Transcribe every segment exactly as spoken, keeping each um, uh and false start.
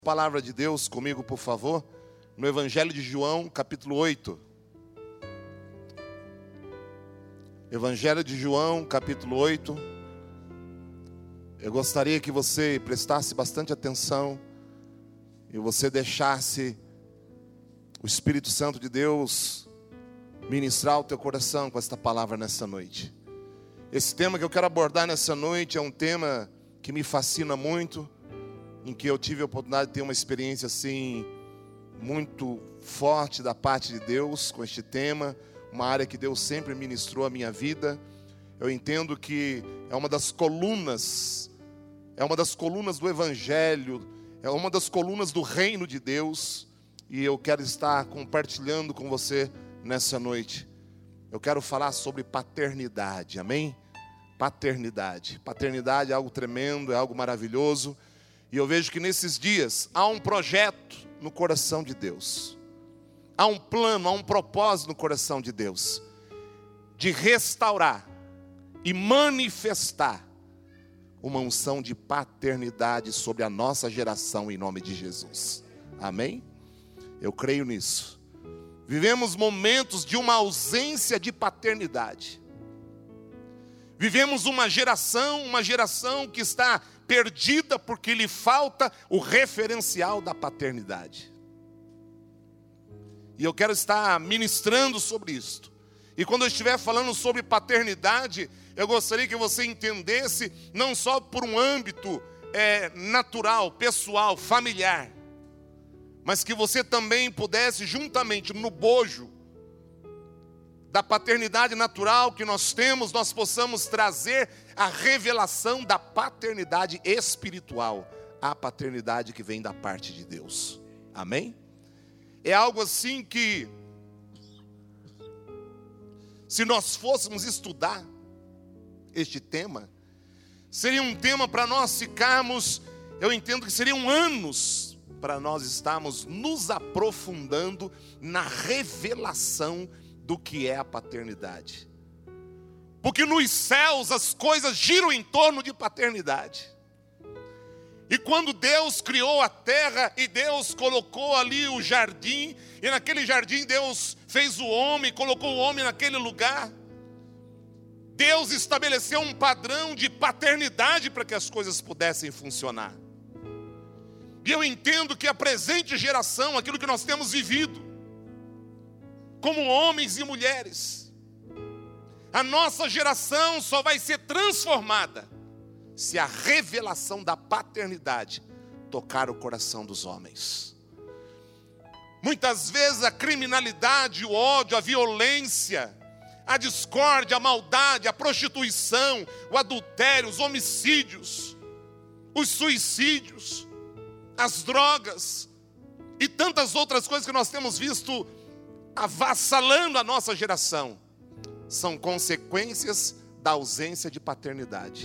Palavra de Deus comigo, por favor, no Evangelho de João, capítulo oito. Evangelho de João, capítulo oito. Eu gostaria que você prestasse bastante atenção e você deixasse o Espírito Santo de Deus ministrar o teu coração com esta palavra nessa noite. Esse tema que eu quero abordar nessa noite é um tema que me fascina muito, em que eu tive a oportunidade de ter uma experiência assim muito forte da parte de Deus com este tema, uma área que Deus sempre ministrou a minha vida. Eu entendo que é uma das colunas, é uma das colunas do Evangelho, é uma das colunas do reino de Deus, e eu quero estar compartilhando com você nessa noite. Eu quero falar sobre paternidade, amém? Paternidade, paternidade é algo tremendo, é algo maravilhoso. E eu vejo que nesses dias há um projeto no coração de Deus. Há um plano, há um propósito no coração de Deus. De restaurar e manifestar uma unção de paternidade sobre a nossa geração em nome de Jesus. Amém? Eu creio nisso. Vivemos momentos de uma ausência de paternidade. Vivemos uma geração, uma geração que está perdida porque lhe falta o referencial da paternidade. E eu quero estar ministrando sobre isto. E quando eu estiver falando sobre paternidade, eu gostaria que você entendesse não só por um âmbito é, natural, pessoal, familiar, mas que você também pudesse, juntamente no bojo da paternidade natural que nós temos, nós possamos trazer a revelação da paternidade espiritual, a paternidade que vem da parte de Deus. Amém? É algo assim que, se nós fôssemos estudar este tema, seria um tema para nós ficarmos, eu entendo que seriam anos para nós estarmos nos aprofundando na revelação do que é a paternidade. Porque nos céus as coisas giram em torno de paternidade. E quando Deus criou a terra e Deus colocou ali o jardim, e naquele jardim Deus fez o homem, colocou o homem naquele lugar, Deus estabeleceu um padrão de paternidade para que as coisas pudessem funcionar. E eu entendo que a presente geração, aquilo que nós temos vivido, como homens e mulheres, a nossa geração só vai ser transformada se a revelação da paternidade tocar o coração dos homens. Muitas vezes a criminalidade, o ódio, a violência, a discórdia, a maldade, a prostituição, o adultério, os homicídios, os suicídios, as drogas e tantas outras coisas que nós temos visto avassalando a nossa geração, são consequências da ausência de paternidade.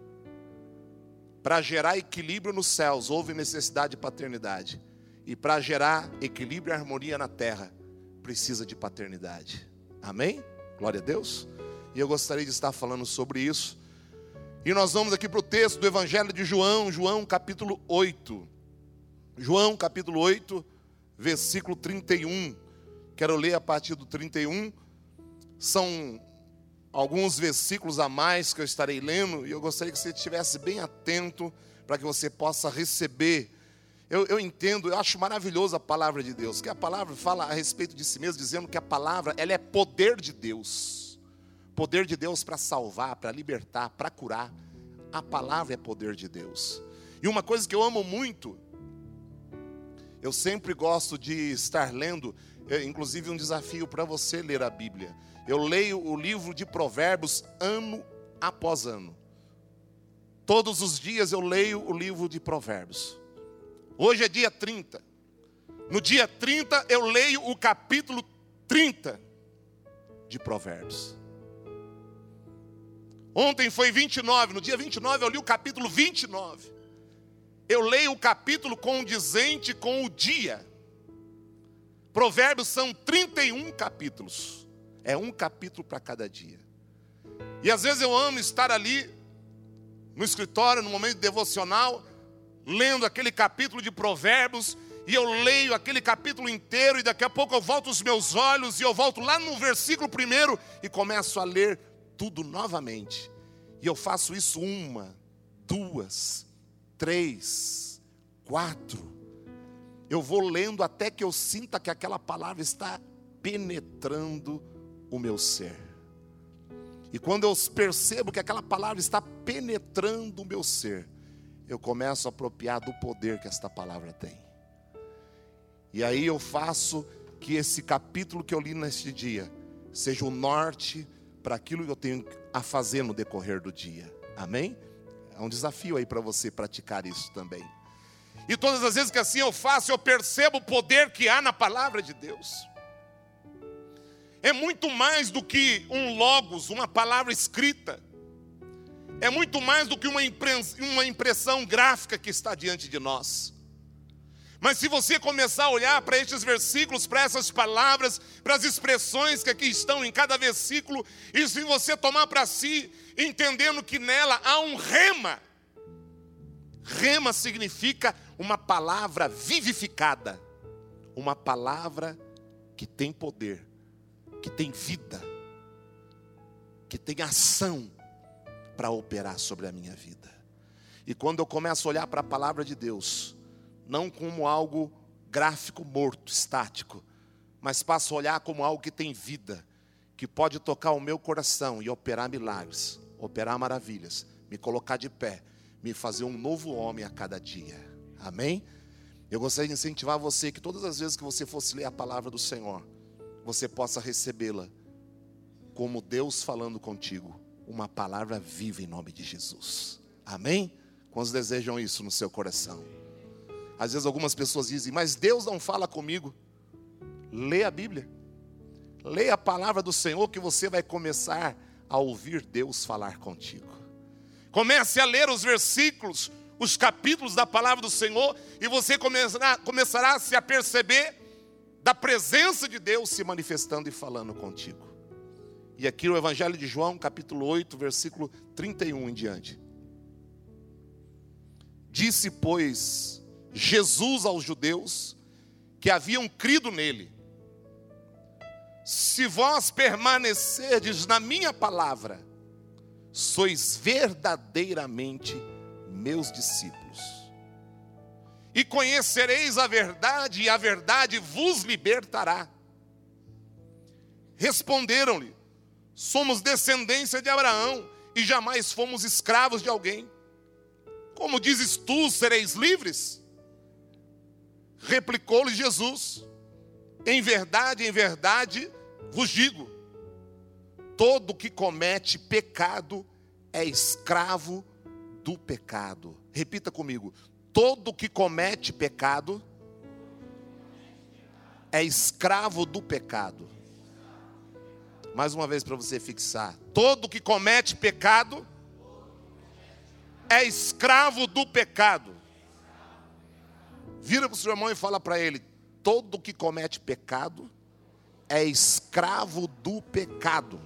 Para gerar equilíbrio nos céus, houve necessidade de paternidade. E para gerar equilíbrio e harmonia na terra, precisa de paternidade. Amém? Glória a Deus. E eu gostaria de estar falando sobre isso. E nós vamos aqui para o texto do Evangelho de João, João capítulo oito. João capítulo oito, versículo trinta e um. Quero ler a partir do trinta e um. São alguns versículos a mais que eu estarei lendo, e eu gostaria que você estivesse bem atento para que você possa receber. Eu, eu entendo, eu acho maravilhoso a palavra de Deus, que a palavra fala a respeito de si mesmo, dizendo que a palavra, ela é poder de Deus. Poder de Deus para salvar, para libertar, para curar. A palavra é poder de Deus. E uma coisa que eu amo muito, eu sempre gosto de estar lendo, é, inclusive um desafio para você ler a Bíblia. Eu leio o livro de Provérbios ano após ano. Todos os dias eu leio o livro de Provérbios. Hoje é dia trinta. No dia trinta eu leio o capítulo trinta de Provérbios. Ontem foi vinte e nove, no dia vinte e nove eu li o capítulo vinte e nove. Eu leio o capítulo condizente com o dia. Provérbios são trinta e um capítulos. É um capítulo para cada dia. E às vezes eu amo estar ali no escritório, no momento devocional, lendo aquele capítulo de Provérbios, e eu leio aquele capítulo inteiro, e daqui a pouco eu volto os meus olhos, e eu volto lá no versículo primeiro, e começo a ler tudo novamente. E eu faço isso uma, duas, três, quatro. Eu vou lendo até que eu sinta que aquela palavra está penetrando o meu ser. E quando eu percebo que aquela palavra está penetrando o meu ser, eu começo a apropriar do poder que esta palavra tem. E aí eu faço que esse capítulo que eu li neste dia seja o norte para aquilo que eu tenho a fazer no decorrer do dia. Amém? É um desafio aí para você praticar isso também. E todas as vezes que assim eu faço, eu percebo o poder que há na palavra de Deus. É muito mais do que um logos, uma palavra escrita. É muito mais do que uma impressão gráfica que está diante de nós. Mas se você começar a olhar para estes versículos, para essas palavras, para as expressões que aqui estão em cada versículo, e se você tomar para si, entendendo que nela há um rema. Rema significa uma palavra vivificada, uma palavra que tem poder, que tem vida, que tem ação para operar sobre a minha vida. E quando eu começo a olhar para a palavra de Deus, não como algo gráfico, morto, estático, mas passo a olhar como algo que tem vida, que pode tocar o meu coração e operar milagres, operar maravilhas, me colocar de pé, me fazer um novo homem a cada dia. Amém? Eu gostaria de incentivar você que todas as vezes que você fosse ler a palavra do Senhor, você possa recebê-la como Deus falando contigo, uma palavra viva em nome de Jesus. Amém? Quantos desejam isso no seu coração? Às vezes algumas pessoas dizem, mas Deus não fala comigo. Lê a Bíblia. Lê a palavra do Senhor que você vai começar a ouvir Deus falar contigo. Comece a ler os versículos, os capítulos da palavra do Senhor, e você começará, começará a se aperceber da presença de Deus se manifestando e falando contigo. E aqui no Evangelho de João, capítulo oito, versículo trinta e um em diante. Disse, pois, Jesus aos judeus que haviam crido nele: se vós permanecerdes na minha palavra, sois verdadeiramente meus discípulos, e conhecereis a verdade, e a verdade vos libertará. Responderam-lhe: somos descendência de Abraão, e jamais fomos escravos de alguém. Como dizes tu, sereis livres? Replicou-lhe Jesus: em verdade, em verdade vos digo, todo que comete pecado é escravo do pecado. Repita comigo: todo que comete pecado é escravo do pecado. Mais uma vez para você fixar: todo que comete pecado é escravo do pecado. Vira para o seu irmão e fala para ele: todo que comete pecado é escravo do pecado.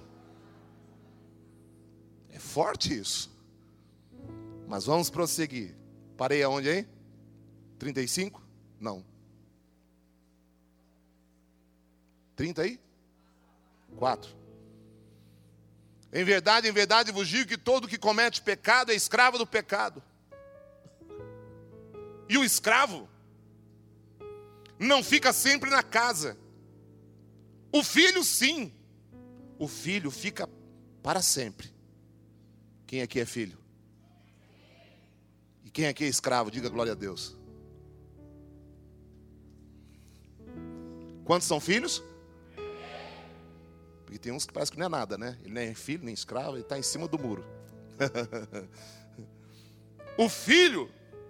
É forte isso. Mas vamos prosseguir. Parei aonde aí? trinta e cinco? Não. trinta aí? quatro. Em verdade, em verdade vos digo que todo que comete pecado é escravo do pecado. E o escravo não fica sempre na casa. O filho sim. O filho fica para sempre. Quem aqui é filho? E quem aqui é escravo? Diga glória a Deus. Quantos são filhos? Porque tem uns que parece que não é nada, né? Ele nem é filho, nem escravo, ele está em cima do muro. O filho,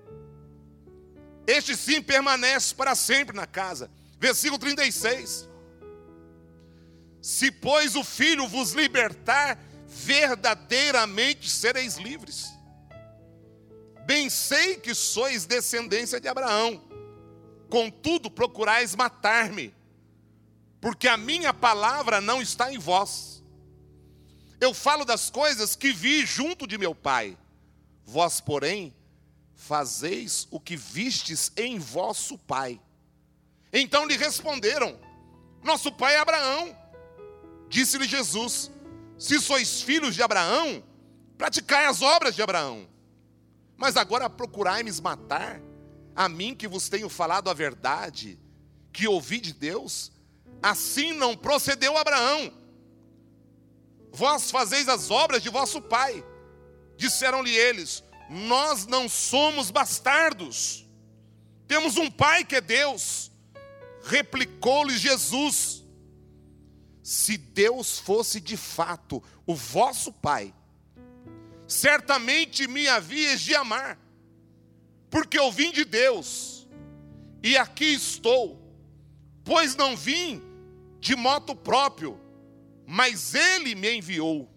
este sim permanece para sempre na casa. Versículo trinta e seis. Se, pois, o Filho vos libertar, verdadeiramente sereis livres. Bem sei que sois descendência de Abraão, contudo procurais matar-me, porque a minha palavra não está em vós. Eu falo das coisas que vi junto de meu Pai. Vós, porém, fazeis o que vistes em vosso pai. Então lhe responderam: nosso pai é Abraão. Disse-lhe Jesus: se sois filhos de Abraão, praticai as obras de Abraão. Mas agora procurai-me matar, a mim que vos tenho falado a verdade, que ouvi de Deus. Assim não procedeu Abraão. Vós fazeis as obras de vosso pai. Disseram-lhe eles: nós não somos bastardos, temos um pai que é Deus. Replicou-lhes Jesus: se Deus fosse de fato o vosso pai, certamente me havíeis de amar, porque eu vim de Deus, e aqui estou, pois não vim de moto próprio, mas Ele me enviou.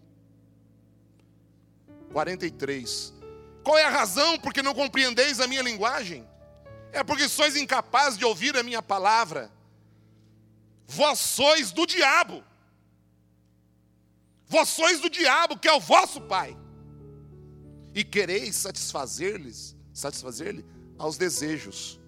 quarenta e três. Qual é a razão porque não compreendeis a minha linguagem? É porque sois incapazes de ouvir a minha palavra. Vós sois do diabo. Vós sois do diabo, que é o vosso pai. E quereis satisfazer-lhes, satisfazer-lhe aos desejos.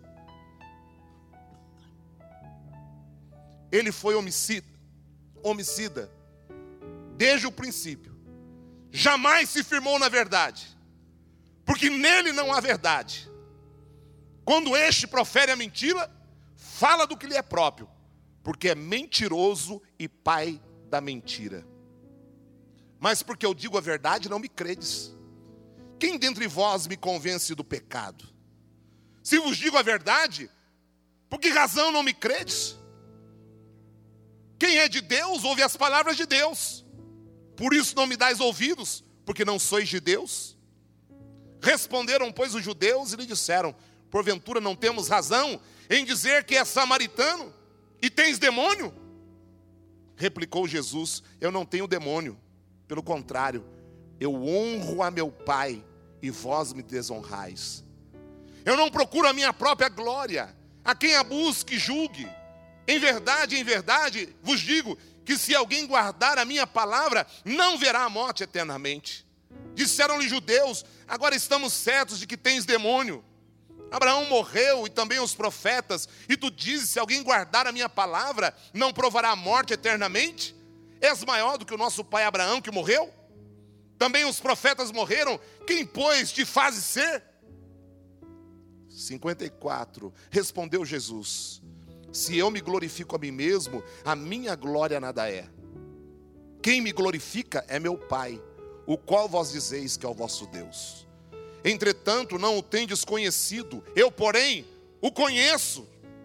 Ele foi homicida, homicida, desde o princípio. Jamais se firmou na verdade, porque nele não há verdade. Quando este profere a mentira, fala do que lhe é próprio, porque é mentiroso e pai da mentira. Mas porque eu digo a verdade, não me credes. Quem dentre vós me convence do pecado? Se vos digo a verdade, por que razão não me credes? Quem é de Deus, ouve as palavras de Deus. Por isso não me dais ouvidos, porque não sois de Deus. Responderam, pois, os judeus e lhe disseram: porventura não temos razão em dizer que é samaritano e tens demônio? Replicou Jesus: eu não tenho demônio, pelo contrário, eu honro a meu Pai e vós me desonrais. Eu não procuro a minha própria glória, a quem a busque julgue. Em verdade, em verdade, vos digo que se alguém guardar a minha palavra, não verá a morte eternamente. Disseram-lhe judeus: agora estamos certos de que tens demônio. Abraão morreu e também os profetas, e tu dizes: se alguém guardar a minha palavra, não provará a morte eternamente? És maior do que o nosso pai Abraão, que morreu? Também os profetas morreram, quem, pois, te faz ser? cinquenta e quatro. Respondeu Jesus: se eu me glorifico a mim mesmo, a minha glória nada é. Quem me glorifica é meu Pai, o qual vós dizeis que é o vosso Deus. Entretanto, não o tendes conhecido, eu, porém, o conheço.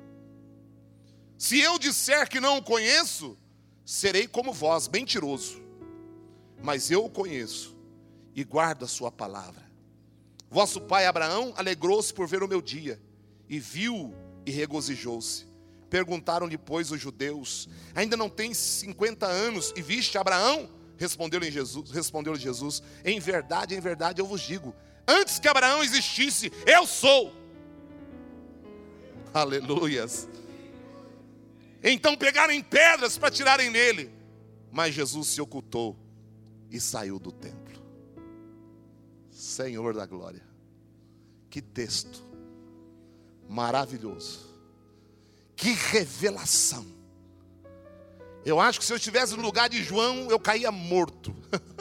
Se eu disser que não o conheço, serei como vós, mentiroso. Mas eu o conheço e guardo a sua palavra. Vosso pai Abraão alegrou-se por ver o meu dia, e viu e regozijou-se. Perguntaram-lhe, pois, os judeus: ainda não tens cinquenta anos e viste Abraão? Respondeu-lhe Jesus, respondeu-lhe Jesus: em verdade, em verdade eu vos digo, antes que Abraão existisse, eu sou. Aleluias. Então pegaram em pedras para tirarem nele, mas Jesus se ocultou e saiu do templo. Senhor da glória, que texto maravilhoso, que revelação. Eu acho que se eu estivesse no lugar de João, eu caía morto.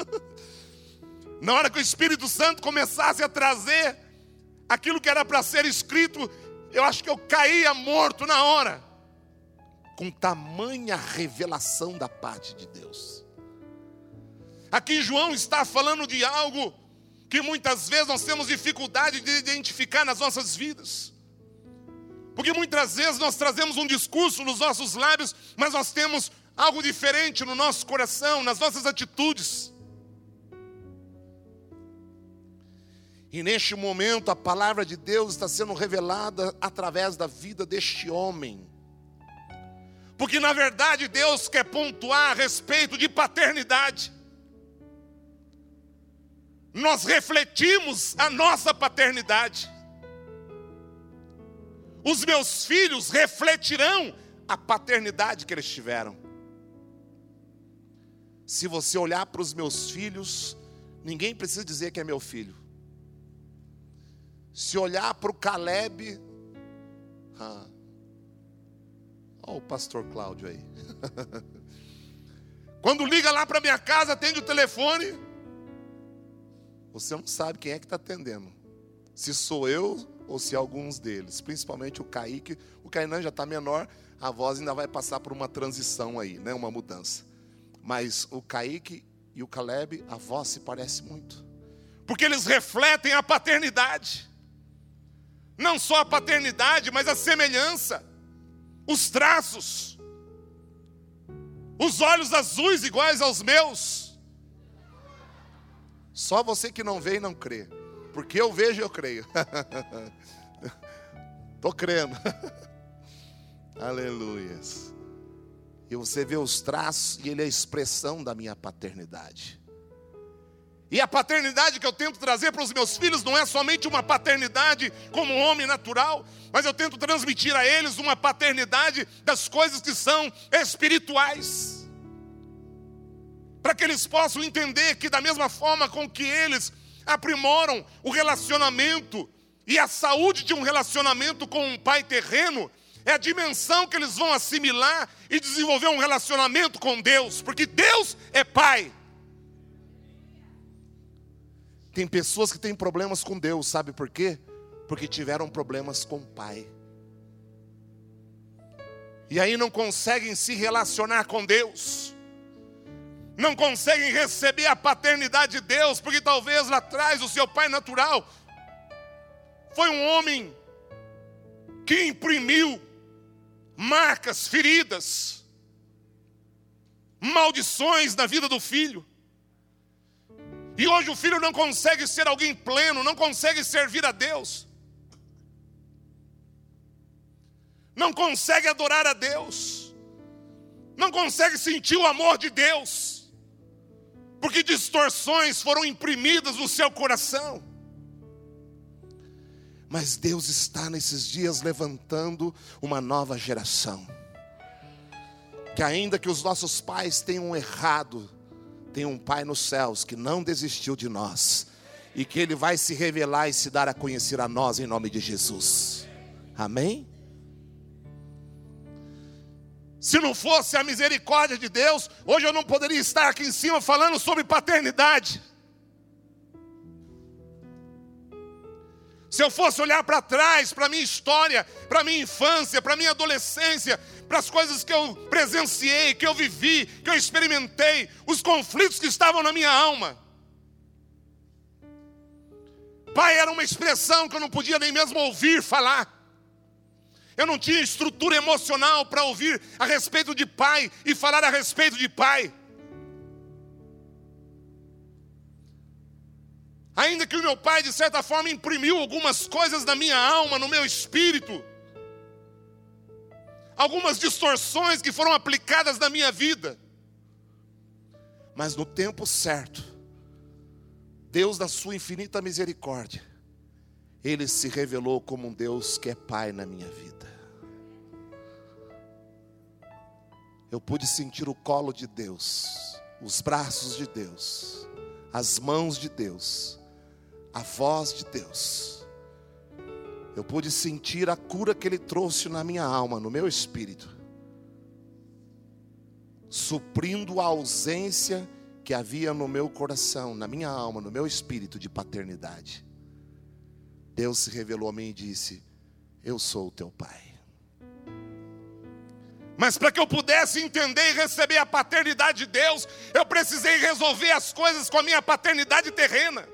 Na hora que o Espírito Santo começasse a trazer aquilo que era para ser escrito, eu acho que eu caía morto na hora, com tamanha revelação da parte de Deus. Aqui João está falando de algo que muitas vezes nós temos dificuldade de identificar nas nossas vidas. Porque muitas vezes nós trazemos um discurso nos nossos lábios, mas nós temos algo diferente no nosso coração, nas nossas atitudes. E neste momento a palavra de Deus está sendo revelada através da vida deste homem. Porque na verdade Deus quer pontuar a respeito de paternidade. Nós refletimos a nossa paternidade. Os meus filhos refletirão a paternidade que eles tiveram. Se você olhar para os meus filhos, ninguém precisa dizer que é meu filho. se olhar para o Caleb, ah, olha o pastor Cláudio aí. Quando liga lá para minha casa, atende o telefone, você não sabe quem é que está atendendo. Se sou eu ou se alguns deles. Principalmente o Kaique. O Kainan já está menor, a voz ainda vai passar por uma transição aí, né? Uma mudança. Mas o Kaique e o Caleb, a voz se parece muito. Porque eles refletem a paternidade. Não só a paternidade, mas a semelhança. Os traços. Os olhos azuis iguais aos meus. Só você que não vê e não crê. Porque eu vejo e eu creio. Estou crendo. Aleluias. E você vê os traços e ele é a expressão da minha paternidade. E a paternidade que eu tento trazer para os meus filhos não é somente uma paternidade como homem natural, mas eu tento transmitir a eles uma paternidade das coisas que são espirituais. Para que eles possam entender que da mesma forma com que eles aprimoram o relacionamento e a saúde de um relacionamento com um pai terreno, é a dimensão que eles vão assimilar e desenvolver um relacionamento com Deus, porque Deus é pai. Tem pessoas que têm problemas com Deus, sabe por quê? Porque tiveram problemas com o pai. E aí não conseguem se relacionar com Deus. Não conseguem receber a paternidade de Deus, porque talvez lá atrás o seu pai natural foi um homem que imprimiu marcas, feridas, maldições na vida do filho. E hoje o filho não consegue ser alguém pleno, não consegue servir a Deus. Não consegue adorar a Deus. Não consegue sentir o amor de Deus. Porque distorções foram imprimidas no seu coração. Mas Deus está nesses dias levantando uma nova geração. Que ainda que os nossos pais tenham errado, tem um Pai nos céus que não desistiu de nós. E que Ele vai se revelar e se dar a conhecer a nós em nome de Jesus. Amém? Se não fosse a misericórdia de Deus, hoje eu não poderia estar aqui em cima falando sobre paternidade. Se eu fosse olhar para trás, para a minha história, para a minha infância, para a minha adolescência, para as coisas que eu presenciei, que eu vivi, que eu experimentei, os conflitos que estavam na minha alma. Pai era uma expressão que eu não podia nem mesmo ouvir falar. Eu não tinha estrutura emocional para ouvir a respeito de pai e falar a respeito de pai. Ainda que o meu pai, de certa forma, imprimiu algumas coisas na minha alma, no meu espírito. Algumas distorções que foram aplicadas na minha vida. Mas no tempo certo, Deus, na sua infinita misericórdia, Ele se revelou como um Deus que é pai na minha vida. Eu pude sentir o colo de Deus, os braços de Deus, as mãos de Deus, a voz de Deus. Eu pude sentir a cura que Ele trouxe na minha alma, no meu espírito, suprindo a ausência que havia no meu coração, na minha alma, no meu espírito de paternidade. Deus se revelou a mim e disse: eu sou o teu pai. Mas para que eu pudesse entender e receber a paternidade de Deus, eu precisei resolver as coisas com a minha paternidade terrena.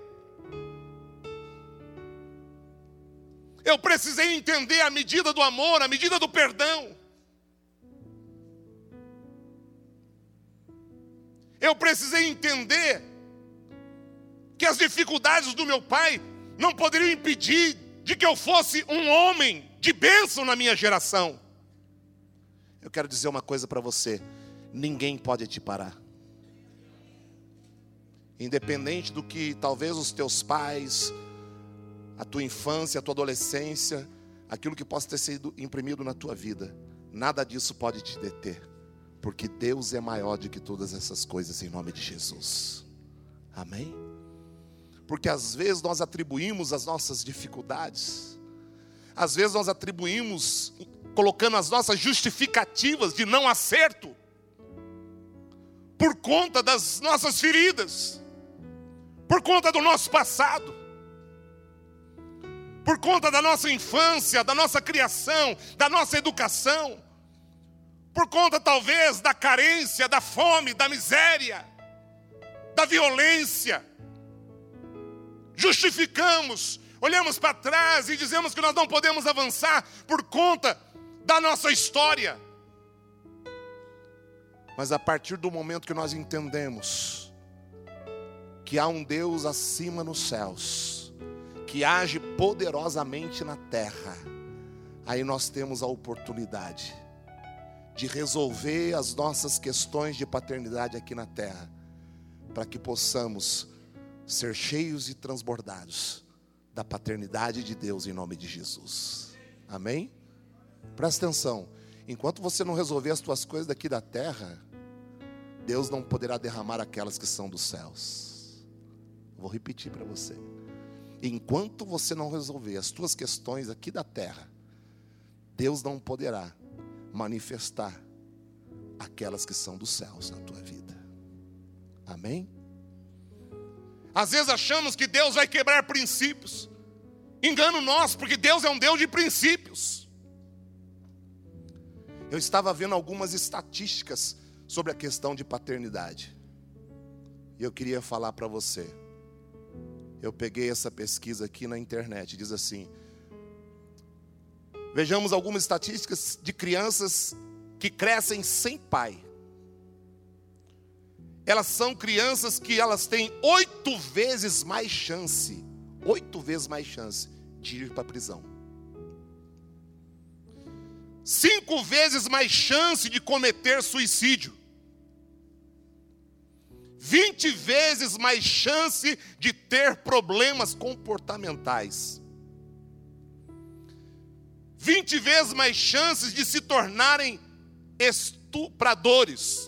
Eu precisei entender a medida do amor, a medida do perdão. Eu precisei entender que as dificuldades do meu pai não poderiam impedir de que eu fosse um homem de bênção na minha geração. Eu quero dizer uma coisa para você: ninguém pode te parar. Independente do que talvez os teus pais, a tua infância, a tua adolescência, aquilo que possa ter sido imprimido na tua vida, nada disso pode te deter, porque Deus é maior do que todas essas coisas em nome de Jesus. Amém? Porque às vezes nós atribuímos as nossas dificuldades, às vezes nós atribuímos, colocando as nossas justificativas de não acerto, por conta das nossas feridas, por conta do nosso passado, por conta da nossa infância, da nossa criação, da nossa educação, por conta talvez da carência, da fome, da miséria, da violência. Justificamos, olhamos para trás e dizemos que nós não podemos avançar por conta da nossa história. Mas a partir do momento que nós entendemos que há um Deus acima nos céus, que age poderosamente na terra, aí nós temos a oportunidade de resolver as nossas questões de paternidade aqui na terra, para que possamos ser cheios e transbordados da paternidade de Deus em nome de Jesus. Amém? Presta atenção, enquanto você não resolver as tuas coisas daqui da terra, Deus não poderá derramar aquelas que são dos céus. Vou repetir para você. Enquanto você não resolver as tuas questões aqui da terra, Deus não poderá manifestar aquelas que são dos céus na tua vida. Amém? Às vezes achamos que Deus vai quebrar princípios. Engano nosso, porque Deus é um Deus de princípios. Eu estava vendo algumas estatísticas sobre a questão de paternidade. E eu queria falar para você. Eu peguei essa pesquisa aqui na internet, diz assim: vejamos algumas estatísticas de crianças que crescem sem pai. Elas são crianças que elas têm oito vezes mais chance, oito vezes mais chance de ir para a prisão. Cinco vezes mais chance de cometer suicídio. Vinte vezes mais chance de ter problemas comportamentais. Vinte vezes mais chances de se tornarem estupradores.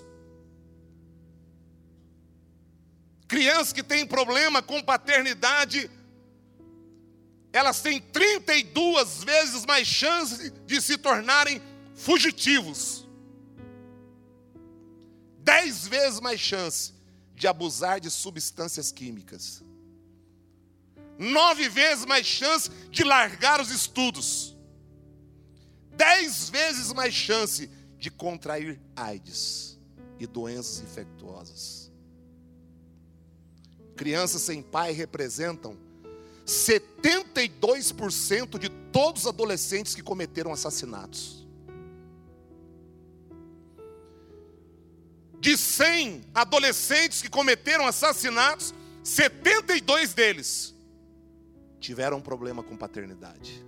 Crianças que têm problema com paternidade, elas têm trinta e duas vezes mais chance de se tornarem fugitivos. Dez vezes mais chance de abusar de substâncias químicas. Nove vezes mais chance de largar os estudos. Dez vezes mais chance de contrair AIDS e doenças infecciosas. Crianças sem pai representam setenta e dois por cento de todos os adolescentes que cometeram assassinatos. De cem adolescentes que cometeram assassinatos, setenta e dois deles tiveram um problema com paternidade.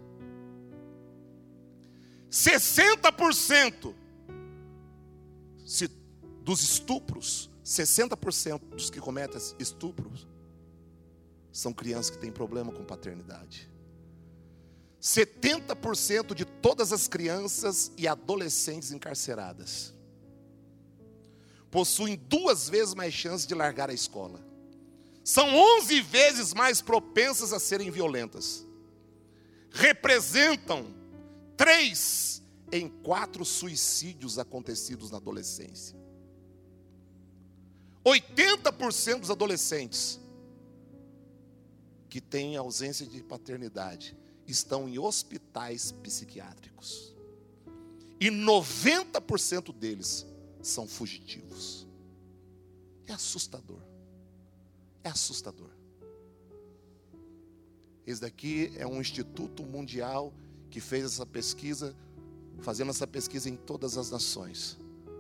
sessenta por cento dos estupros, sessenta por cento dos que cometem estupros são crianças que têm problema com paternidade. setenta por cento de todas as crianças e adolescentes encarceradas possuem duas vezes mais chances de largar a escola. São onze vezes mais propensas a serem violentas. Representam três em quatro suicídios acontecidos na adolescência. oitenta por cento dos adolescentes que têm ausência de paternidade estão em hospitais psiquiátricos. E noventa por cento deles são fugitivos. É assustador. É assustador. Esse daqui é um instituto mundial que fez essa pesquisa, fazendo essa pesquisa em todas as nações.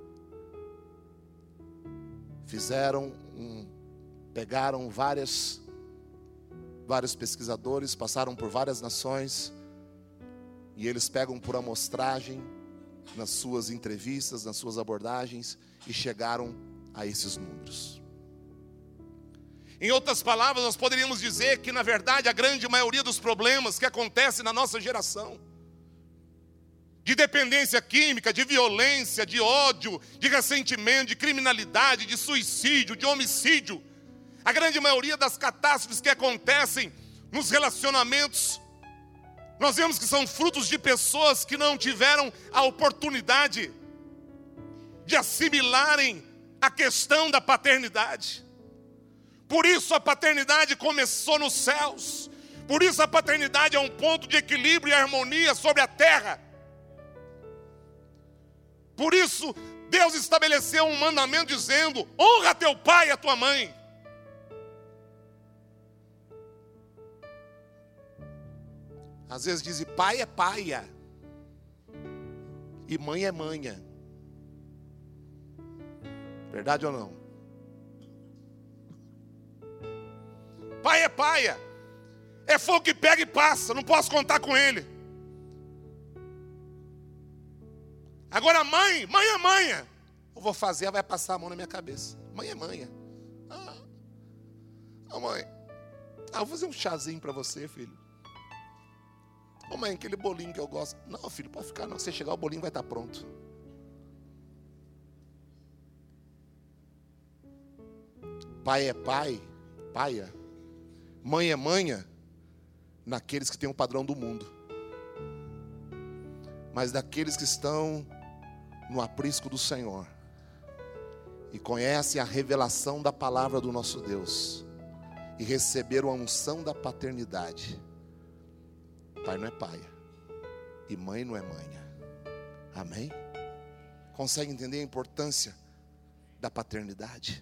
Fizeram, um, pegaram várias, vários pesquisadores, passaram por várias nações, e eles pegam por amostragem, nas suas entrevistas, nas suas abordagens, e chegaram a esses números. Em outras palavras, nós poderíamos dizer que, na verdade, a grande maioria dos problemas que acontecem na nossa geração, de dependência química, de violência, de ódio, de ressentimento, de criminalidade, de suicídio, de homicídio, A grande maioria das catástrofes que acontecem nos relacionamentos, nós vemos que são frutos de pessoas que não tiveram a oportunidade de assimilarem a questão da paternidade. Por isso a paternidade começou nos céus. Por isso a paternidade é um ponto de equilíbrio e harmonia sobre a terra. Por isso Deus estabeleceu um mandamento dizendo: honra teu pai e a tua mãe. Às vezes dizem pai é paia e mãe é manha. Verdade ou não? Pai é paia, é fogo que pega e passa, não posso contar com ele. Agora mãe, mãe é manha. Eu vou fazer, ela vai passar a mão na minha cabeça. Mãe é manha. Ah, oh, mãe, ah, vou fazer um chazinho para você, filho. Ô oh, mãe, aquele bolinho que eu gosto. Não, filho, pode ficar não. Se você chegar, o bolinho vai estar pronto. Pai é pai, paia. Mãe é manha naqueles que têm o padrão do mundo. Mas daqueles que estão no aprisco do Senhor e conhecem a revelação da palavra do nosso Deus e receberam a unção da paternidade. Pai não é paia e mãe não é manha. Amém? Consegue entender a importância da paternidade?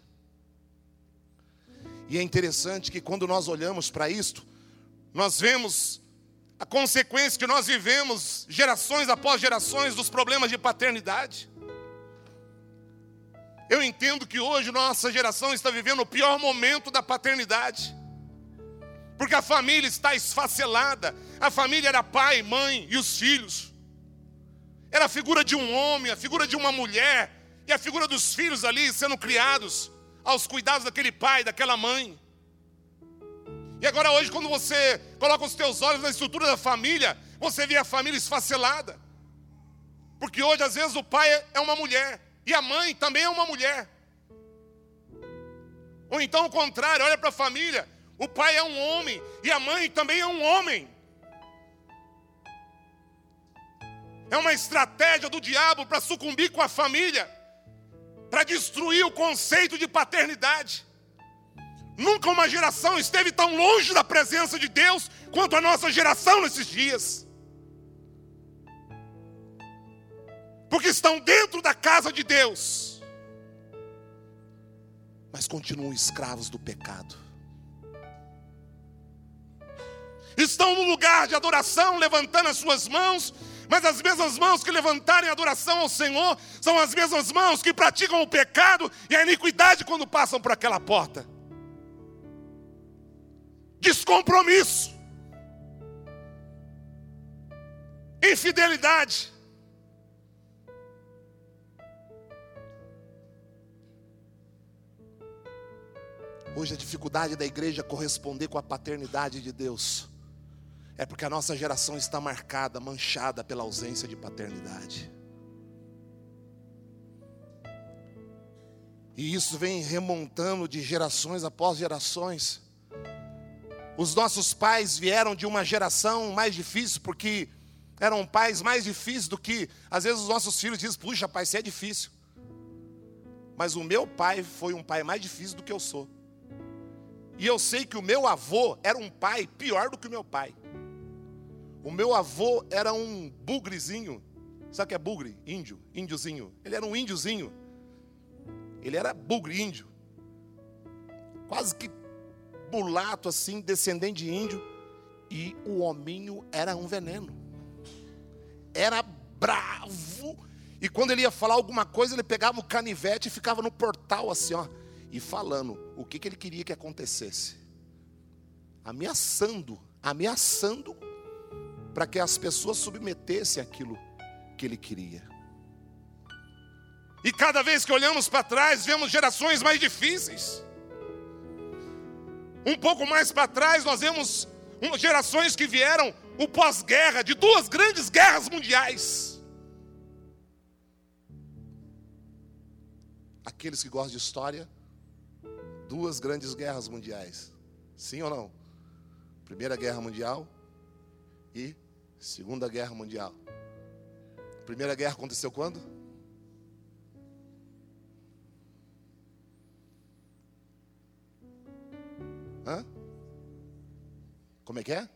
E é interessante que quando nós olhamos para isto, nós vemos a consequência que nós vivemos gerações após gerações dos problemas de paternidade. Eu entendo que hoje nossa geração está vivendo o pior momento da paternidade. Porque a família está esfacelada. A família era pai, mãe e os filhos. Era a figura de um homem, a figura de uma mulher e a figura dos filhos ali sendo criados aos cuidados daquele pai, daquela mãe. E agora hoje, quando você coloca os teus olhos na estrutura da família, você vê a família esfacelada. Porque hoje, às vezes, o pai é uma mulher e a mãe também é uma mulher. Ou então o contrário, olha para a família, o pai é um homem e a mãe também é um homem. É uma estratégia do diabo para sucumbir com a família, para destruir o conceito de paternidade. Nunca uma geração esteve tão longe da presença de Deus quanto a nossa geração nesses dias. Porque estão dentro da casa de Deus, mas continuam escravos do pecado. Estão no lugar de adoração, levantando as suas mãos, mas as mesmas mãos que levantarem adoração ao Senhor são as mesmas mãos que praticam o pecado e a iniquidade quando passam por aquela porta. Descompromisso, infidelidade. Hoje a dificuldade da igreja corresponder com a paternidade de Deus é porque a nossa geração está marcada, manchada pela ausência de paternidade. E isso vem remontando de gerações após gerações. Os nossos pais vieram de uma geração mais difícil, porque eram pais mais difíceis do que, às vezes os nossos filhos dizem, puxa pai, isso é difícil. Mas o meu pai foi um pai mais difícil do que eu sou. E eu sei que o meu avô era um pai pior do que o meu pai. O meu avô era um bugrezinho. Sabe o que é bugre? Índio, índiozinho. Ele era um índiozinho. Ele era bugre, índio. Quase que mulato assim, descendente de índio. E o hominho era um veneno. Era bravo. E quando ele ia falar alguma coisa, ele pegava o canivete e ficava no portal assim, ó. E falando o que, que ele queria que acontecesse. Ameaçando, ameaçando para que as pessoas submetessem aquilo que ele queria. E cada vez que olhamos para trás, vemos gerações mais difíceis. Um pouco mais para trás, nós vemos gerações que vieram o pós-guerra, de duas grandes guerras mundiais. Aqueles que gostam de história, duas grandes guerras mundiais. Sim ou não? Primeira Guerra Mundial e Segunda Guerra Mundial. A Primeira Guerra aconteceu quando? Hã? Como é que é?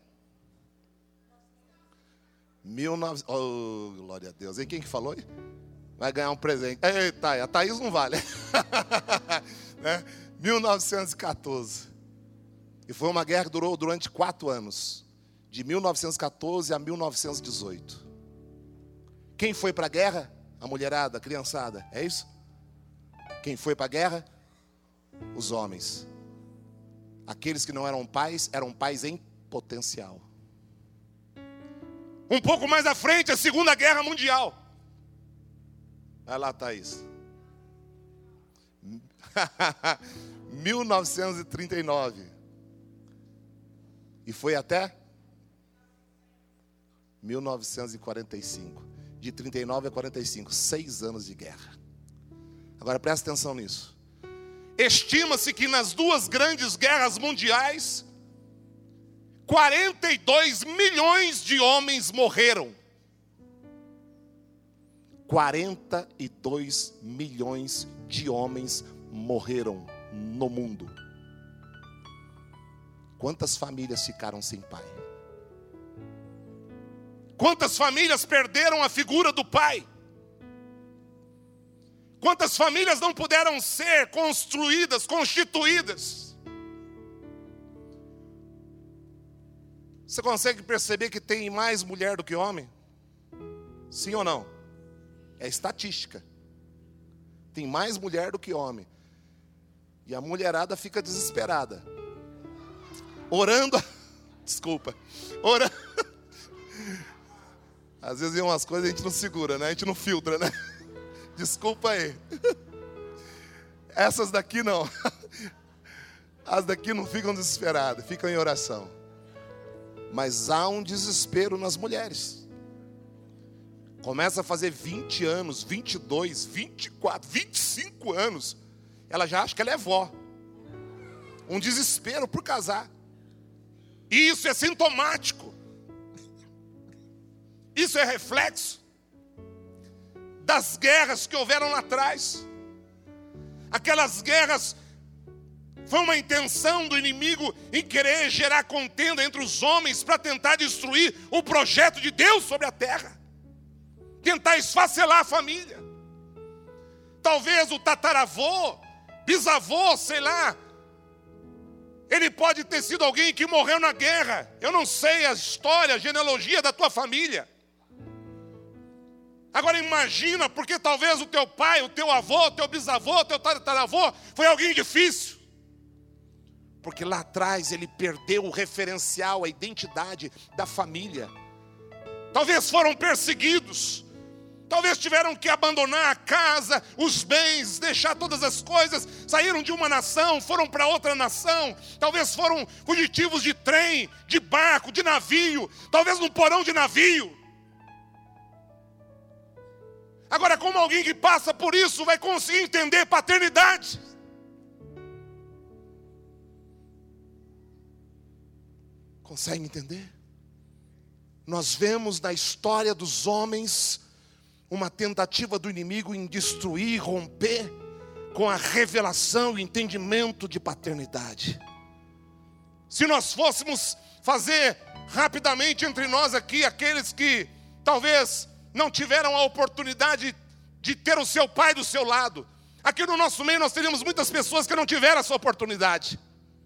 mil e novecentos... Oh, glória a Deus. E quem que falou aí? Vai ganhar um presente. Eita, a Thaís não vale. Né? mil novecentos e quatorze. E foi uma guerra que durou durante quatro anos. De mil novecentos e quatorze a mil novecentos e dezoito. Quem foi para a guerra? A mulherada, a criançada. É isso? Quem foi para a guerra? Os homens. Aqueles que não eram pais, eram pais em potencial. Um pouco mais à frente, a Segunda Guerra Mundial. Vai lá, Thaís. mil novecentos e trinta e nove. E foi até mil novecentos e quarenta e cinco. De trinta e nove a quarenta e cinco. Seis anos de guerra. Agora presta atenção nisso. Estima-se que nas duas grandes guerras mundiais, quarenta e dois milhões de homens morreram. quarenta e dois milhões de homens morreram no mundo. Quantas famílias ficaram sem pai? Quantas famílias perderam a figura do pai? Quantas famílias não puderam ser construídas, constituídas? Você consegue perceber que tem mais mulher do que homem? Sim ou não? É estatística. Tem mais mulher do que homem. E a mulherada fica desesperada. Orando. Desculpa. Orando. Às vezes tem umas coisas a gente não segura, né? A gente não filtra, né? Desculpa aí. Essas daqui não. As daqui não ficam desesperadas, ficam em oração. Mas há um desespero nas mulheres. Começa a fazer vinte anos, vinte e dois, vinte e quatro, vinte e cinco anos. Ela já acha que ela é vó. Um desespero por casar. E isso é sintomático. Isso é reflexo das guerras que houveram lá atrás. Aquelas guerras foi uma intenção do inimigo em querer gerar contenda entre os homens para tentar destruir o projeto de Deus sobre a terra. Tentar esfacelar a família. Talvez o tataravô, bisavô, sei lá, ele pode ter sido alguém que morreu na guerra. Eu não sei a história, a genealogia da tua família. Agora imagina, porque talvez o teu pai, o teu avô, o teu bisavô, o teu tataravô foi alguém difícil. Porque lá atrás ele perdeu o referencial, a identidade da família. Talvez foram perseguidos. Talvez tiveram que abandonar a casa, os bens, deixar todas as coisas. Saíram de uma nação, foram para outra nação. Talvez foram fugitivos de trem, de barco, de navio. Talvez num porão de navio. Agora, como alguém que passa por isso vai conseguir entender paternidade? Consegue entender? Nós vemos na história dos homens uma tentativa do inimigo em destruir, romper com a revelação e entendimento de paternidade. Se nós fôssemos fazer rapidamente entre nós aqui, aqueles que talvez não tiveram a oportunidade de ter o seu pai do seu lado. Aqui no nosso meio nós teríamos muitas pessoas que não tiveram essa oportunidade.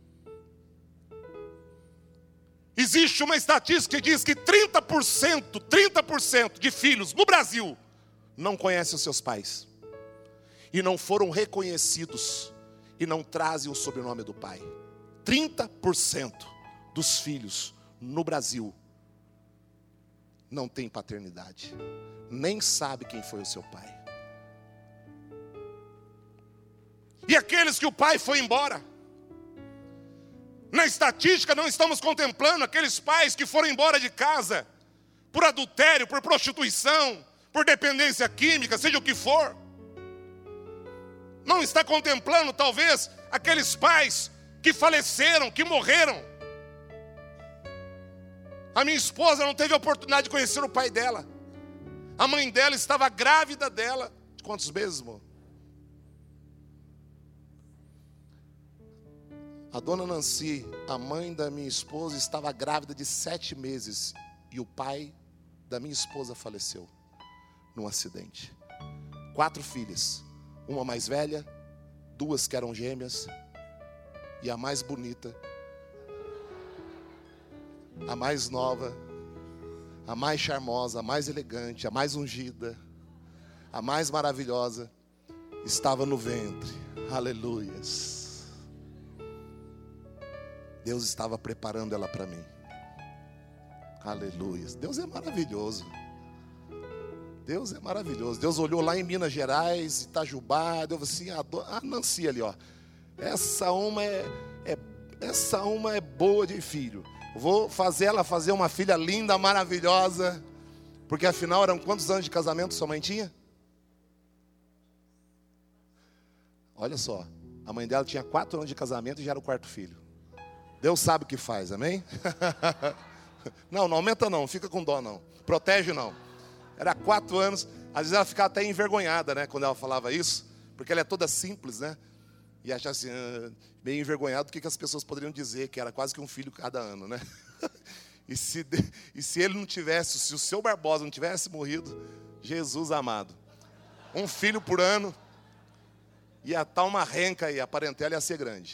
Existe uma estatística que diz que trinta por cento, trinta por cento de filhos no Brasil não conhecem os seus pais. E não foram reconhecidos e não trazem o sobrenome do pai. trinta por cento dos filhos no Brasil não tem paternidade, nem sabe quem foi o seu pai. E aqueles que o pai foi embora, na estatística não estamos contemplando aqueles pais que foram embora de casa por adultério, por prostituição, por dependência química, seja o que for. Não está contemplando, talvez, aqueles pais que faleceram, que morreram. A minha esposa não teve a oportunidade de conhecer o pai dela. A mãe dela estava grávida dela. De quantos meses, irmão? A dona Nancy, a mãe da minha esposa, estava grávida de sete meses. E o pai da minha esposa faleceu num acidente. Quatro filhas. Uma mais velha, duas que eram gêmeas. E a mais bonita, a mais nova, a mais charmosa, a mais elegante, a mais ungida, a mais maravilhosa, estava no ventre. Aleluias. Deus estava preparando ela para mim. Aleluias. Deus é maravilhoso. Deus é maravilhoso. Deus olhou lá em Minas Gerais, Itajubá, Deus assim, a, do... a Nancy ali, ó. Essa uma é, é, essa uma é boa de filho. Vou fazer ela fazer uma filha linda, maravilhosa. Porque afinal eram quantos anos de casamento sua mãe tinha? Olha só, a mãe dela tinha quatro anos de casamento e já era o quarto filho. Deus sabe o que faz, amém? Não, não aumenta não, fica com dó não. Protege não. Era quatro anos, às vezes ela ficava até envergonhada, né? Quando ela falava isso, porque ela é toda simples, né? E achava assim, meio envergonhado do que as pessoas poderiam dizer, que era quase que um filho cada ano, né? E se, e se ele não tivesse, se o seu Barbosa não tivesse morrido, Jesus amado, um filho por ano, ia estar uma renca aí, a parentela ia ser grande.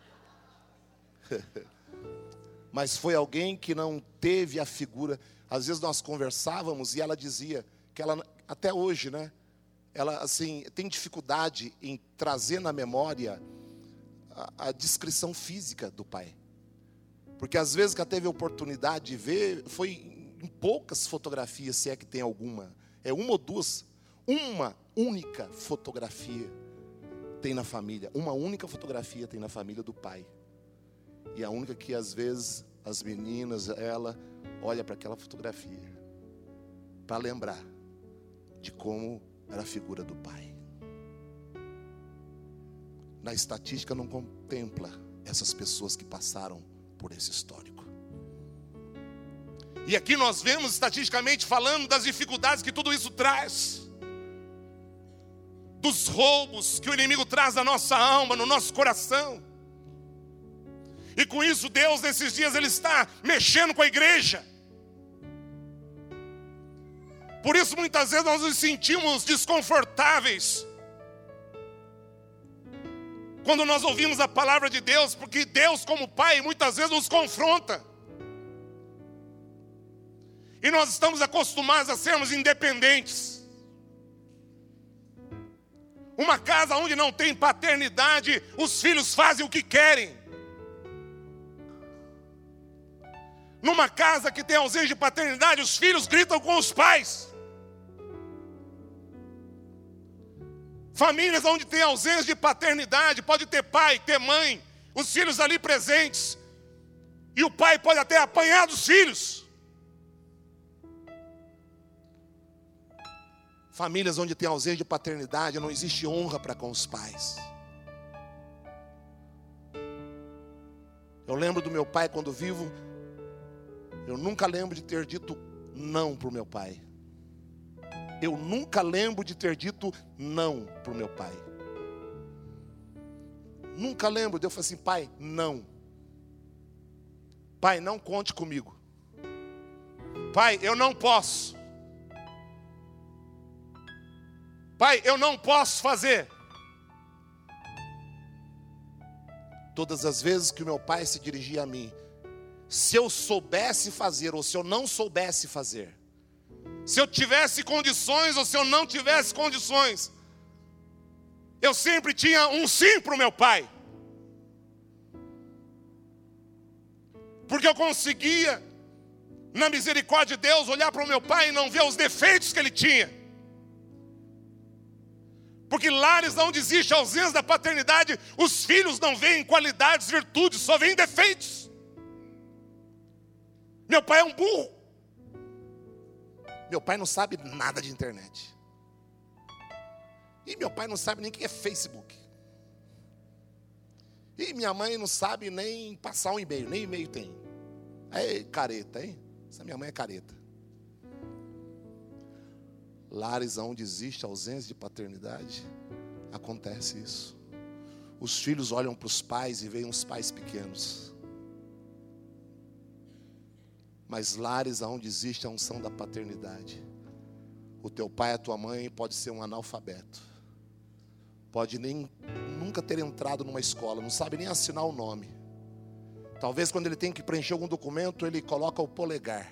Mas foi alguém que não teve a figura. Às vezes nós conversávamos e ela dizia que ela, até hoje, né? Ela, assim, tem dificuldade em trazer na memória a, a descrição física do pai. Porque às vezes que ela teve a oportunidade de ver, foi em poucas fotografias, se é que tem alguma. É uma ou duas, uma única fotografia tem na família. Uma única fotografia tem na família do pai. E a única que às vezes as meninas, ela olha para aquela fotografia para lembrar de como era a figura do pai. Na estatística não contempla essas pessoas que passaram por esse histórico. E aqui nós vemos estatisticamente falando das dificuldades que tudo isso traz. Dos roubos que o inimigo traz na nossa alma, no nosso coração. E com isso Deus nesses dias Ele está mexendo com a igreja. Por isso muitas vezes nós nos sentimos desconfortáveis quando nós ouvimos a palavra de Deus, porque Deus como Pai muitas vezes nos confronta. E nós estamos acostumados a sermos independentes. Uma casa onde não tem paternidade, os filhos fazem o que querem. Numa casa que tem ausência de paternidade, os filhos gritam com os pais. Famílias onde tem ausência de paternidade, pode ter pai, ter mãe, os filhos ali presentes. E o pai pode até apanhar dos filhos. Famílias onde tem ausência de paternidade, não existe honra para com os pais. Eu lembro do meu pai quando vivo, eu nunca lembro de ter dito não para o meu pai. Eu nunca lembro de ter dito não para o meu pai. Nunca lembro de eu falar assim, pai, não. Pai, não conte comigo. Pai, eu não posso. Pai, eu não posso fazer. Todas as vezes que o meu pai se dirigia a mim, se eu soubesse fazer ou se eu não soubesse fazer, se eu tivesse condições ou se eu não tivesse condições, eu sempre tinha um sim para o meu pai. Porque eu conseguia, na misericórdia de Deus, olhar para o meu pai e não ver os defeitos que ele tinha. Porque lares onde existe a ausência da paternidade, os filhos não veem qualidades, virtudes, só veem defeitos. Meu pai é um burro. Meu pai não sabe nada de internet. E meu pai não sabe nem o que é Facebook. E minha mãe não sabe nem passar um e-mail, nem e-mail tem. É careta, hein? Essa minha mãe é careta. Lares onde existe ausência de paternidade, acontece isso. Os filhos olham para os pais e veem os pais pequenos. Mas lares onde existe a unção da paternidade, o teu pai e a tua mãe pode ser um analfabeto, pode nem nunca ter entrado numa escola, não sabe nem assinar o nome. Talvez quando ele tem que preencher algum documento, ele coloca o polegar.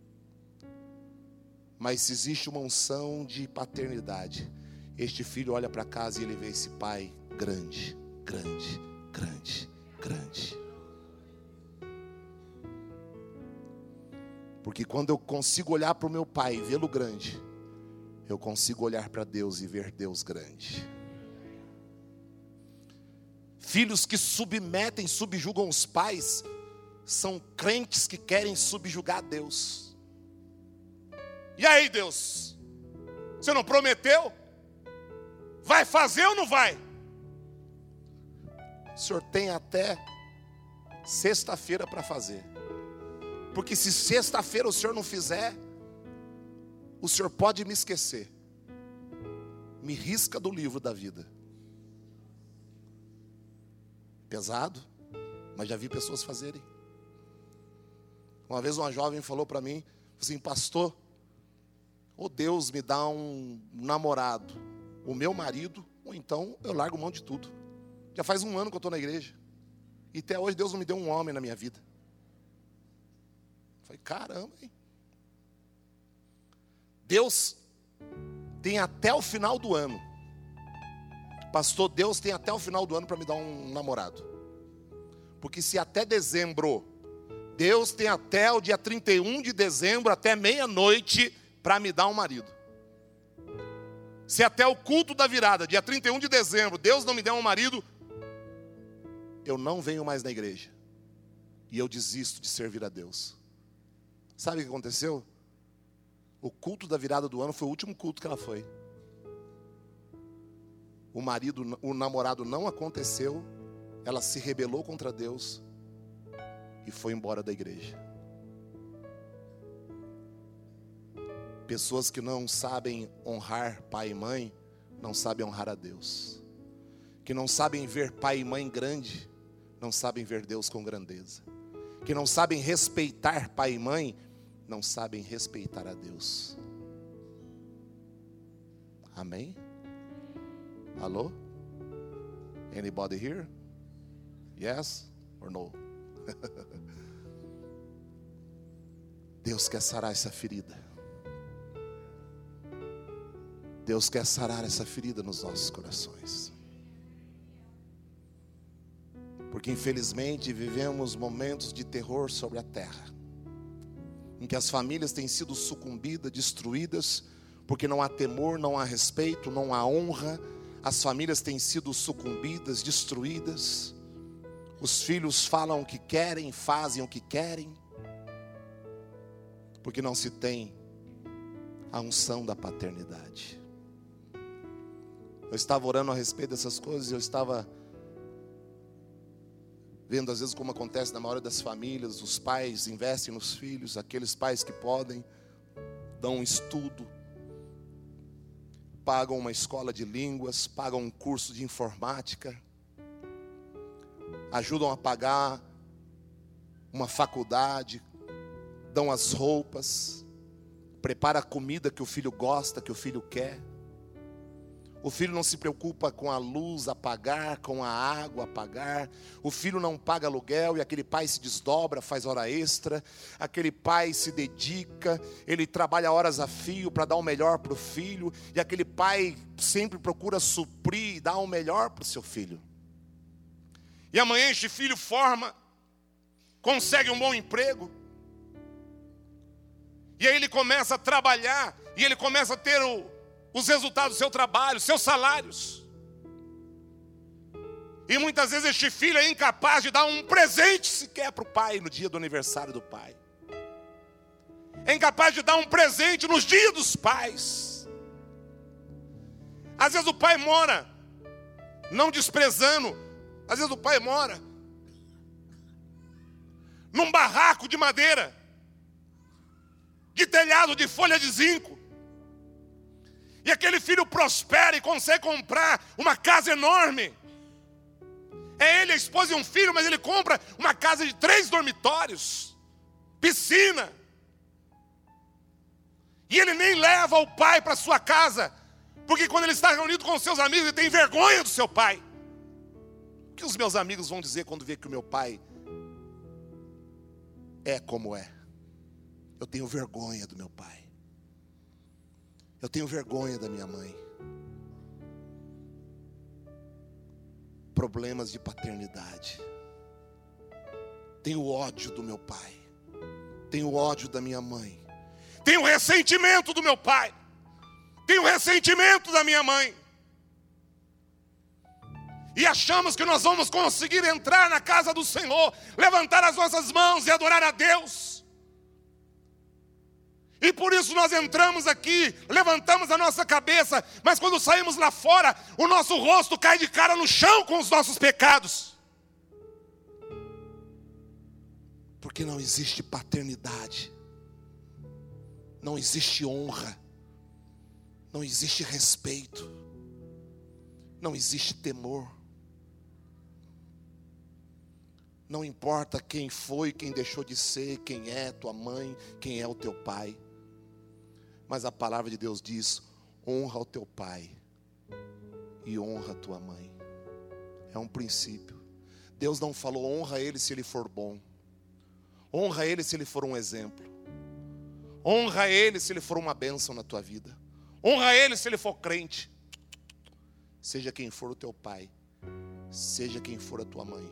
Mas se existe uma unção de paternidade, este filho olha para casa e ele vê esse pai grande, grande, grande, grande. Porque quando eu consigo olhar para o meu pai e vê-lo grande, eu consigo olhar para Deus e ver Deus grande. Filhos que submetem, subjugam os pais, são crentes que querem subjugar Deus. E aí, Deus? Você não prometeu? Vai fazer ou não vai? O senhor tem até sexta-feira para fazer. Porque se sexta-feira o senhor não fizer, o senhor pode me esquecer. Me risca do livro da vida. Pesado, mas já vi pessoas fazerem. Uma vez uma jovem falou para mim, assim, pastor, ou Deus me dá um namorado, o meu marido, ou então eu largo mão de tudo. Já faz um ano que eu estou na igreja, e até hoje Deus não me deu um homem na minha vida. Eu falei, caramba, hein? Deus tem até o final do ano. Pastor, Deus tem até o final do ano para me dar um namorado. Porque se até dezembro, Deus tem até o dia trinta e um de dezembro, até meia-noite, para me dar um marido. Se até o culto da virada, dia trinta e um de dezembro, Deus não me der um marido, eu não venho mais na igreja. E eu desisto de servir a Deus. Sabe o que aconteceu? O culto da virada do ano foi o último culto que ela foi. O marido, o namorado não aconteceu, ela se rebelou contra Deus e foi embora da igreja. Pessoas que não sabem honrar pai e mãe, não sabem honrar a Deus. Que não sabem ver pai e mãe grande, não sabem ver Deus com grandeza. Que não sabem respeitar pai e mãe, não sabem respeitar a Deus. Amém? Alô? Anybody here? Yes or no? Deus quer sarar essa ferida. Deus quer sarar essa ferida nos nossos corações. Porque infelizmente vivemos momentos de terror sobre a terra, em que as famílias têm sido sucumbidas, destruídas, porque não há temor, não há respeito, não há honra. As famílias têm sido sucumbidas, destruídas. Os filhos falam o que querem, fazem o que querem, porque não se tem a unção da paternidade. Eu estava orando a respeito dessas coisas, eu estava vendo às vezes como acontece na maioria das famílias. Os pais investem nos filhos, aqueles pais que podem, dão um estudo, pagam uma escola de línguas, pagam um curso de informática, ajudam a pagar uma faculdade, dão as roupas, prepara a comida que o filho gosta, que o filho quer. O filho não se preocupa com a luz a pagar, com a água a pagar. O filho não paga aluguel e aquele pai se desdobra, faz hora extra. Aquele pai se dedica, ele trabalha horas a fio para dar o melhor para o filho. E aquele pai sempre procura suprir e dar o melhor para o seu filho. E amanhã este filho forma, consegue um bom emprego. E aí ele começa a trabalhar e ele começa a ter o... os resultados do seu trabalho, seus salários. E muitas vezes este filho é incapaz de dar um presente sequer para o pai no dia do aniversário do pai. É incapaz de dar um presente nos dias dos pais. Às vezes o pai mora, não desprezando, às vezes o pai mora num barraco de madeira, de telhado de folha de zinco. E aquele filho prospera e consegue comprar uma casa enorme. É ele, a esposa e um filho, mas ele compra uma casa de três dormitórios, piscina. E ele nem leva o pai para sua casa, porque quando ele está reunido com os seus amigos, ele tem vergonha do seu pai. O que os meus amigos vão dizer quando vê que o meu pai é como é? Eu tenho vergonha do meu pai. Eu tenho vergonha da minha mãe. Problemas de paternidade. Tenho ódio do meu pai. Tenho ódio da minha mãe. Tenho ressentimento do meu pai. Tenho ressentimento da minha mãe. E achamos que nós vamos conseguir entrar na casa do Senhor, levantar as nossas mãos e adorar a Deus. E por isso nós entramos aqui, levantamos a nossa cabeça, mas quando saímos lá fora, o nosso rosto cai de cara no chão com os nossos pecados. Porque não existe paternidade, não existe honra, não existe respeito, não existe temor. Não importa quem foi, quem deixou de ser, quem é tua mãe, quem é o teu pai. Mas a palavra de Deus diz: honra o teu pai e honra a tua mãe. É um princípio. Deus não falou honra ele se ele for bom. Honra ele se ele for um exemplo. Honra ele se ele for uma bênção na tua vida. Honra ele se ele for crente. Seja quem for o teu pai, seja quem for a tua mãe,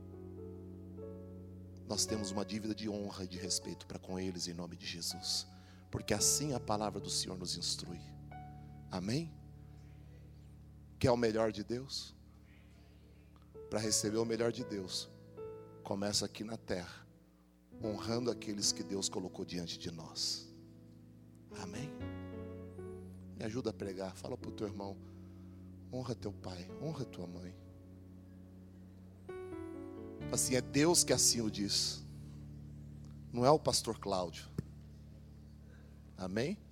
nós temos uma dívida de honra e de respeito para com eles, em nome de Jesus. Porque assim a palavra do Senhor nos instrui. Amém? Quer o melhor de Deus? Para receber o melhor de Deus, começa aqui na terra, honrando aqueles que Deus colocou diante de nós. Amém? Me ajuda a pregar. Fala para o teu irmão: honra teu pai, honra tua mãe. Assim, é Deus que assim o diz, não é o pastor Cláudio. Amém?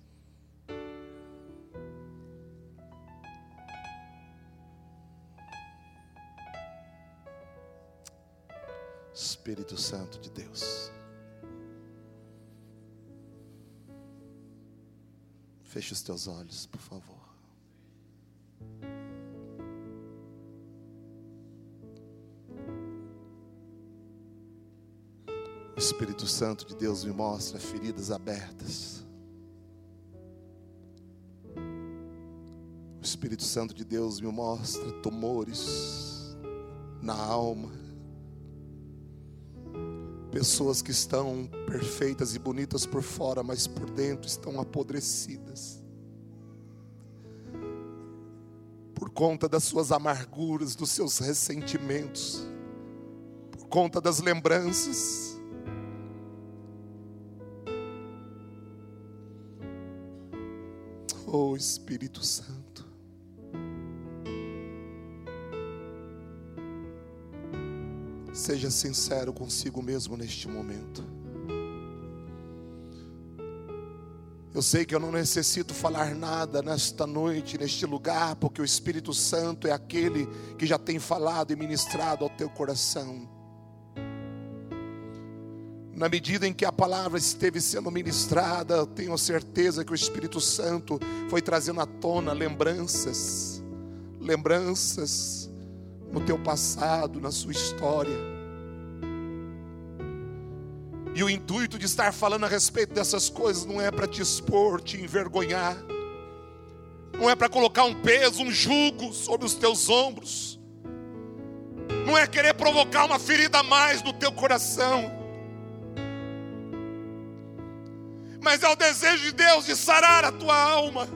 Espírito Santo de Deus, feche os teus olhos, por favor. O Espírito Santo de Deus me mostra feridas abertas. O Espírito Santo de Deus me mostra tumores na alma. Pessoas que estão perfeitas e bonitas por fora, mas por dentro estão apodrecidas. Por conta das suas amarguras, dos seus ressentimentos, por conta das lembranças. Oh Espírito Santo, seja sincero consigo mesmo neste momento. Eu sei que eu não necessito falar nada nesta noite, neste lugar, porque o Espírito Santo é aquele que já tem falado e ministrado ao teu coração. Na medida em que a palavra esteve sendo ministrada, eu tenho certeza que o Espírito Santo foi trazendo à tona lembranças, lembranças no teu passado, na sua história. E o intuito de estar falando a respeito dessas coisas não é para te expor, te envergonhar, não é para colocar um peso, um jugo sobre os teus ombros, não é querer provocar uma ferida a mais no teu coração, mas é o desejo de Deus de sarar a tua alma,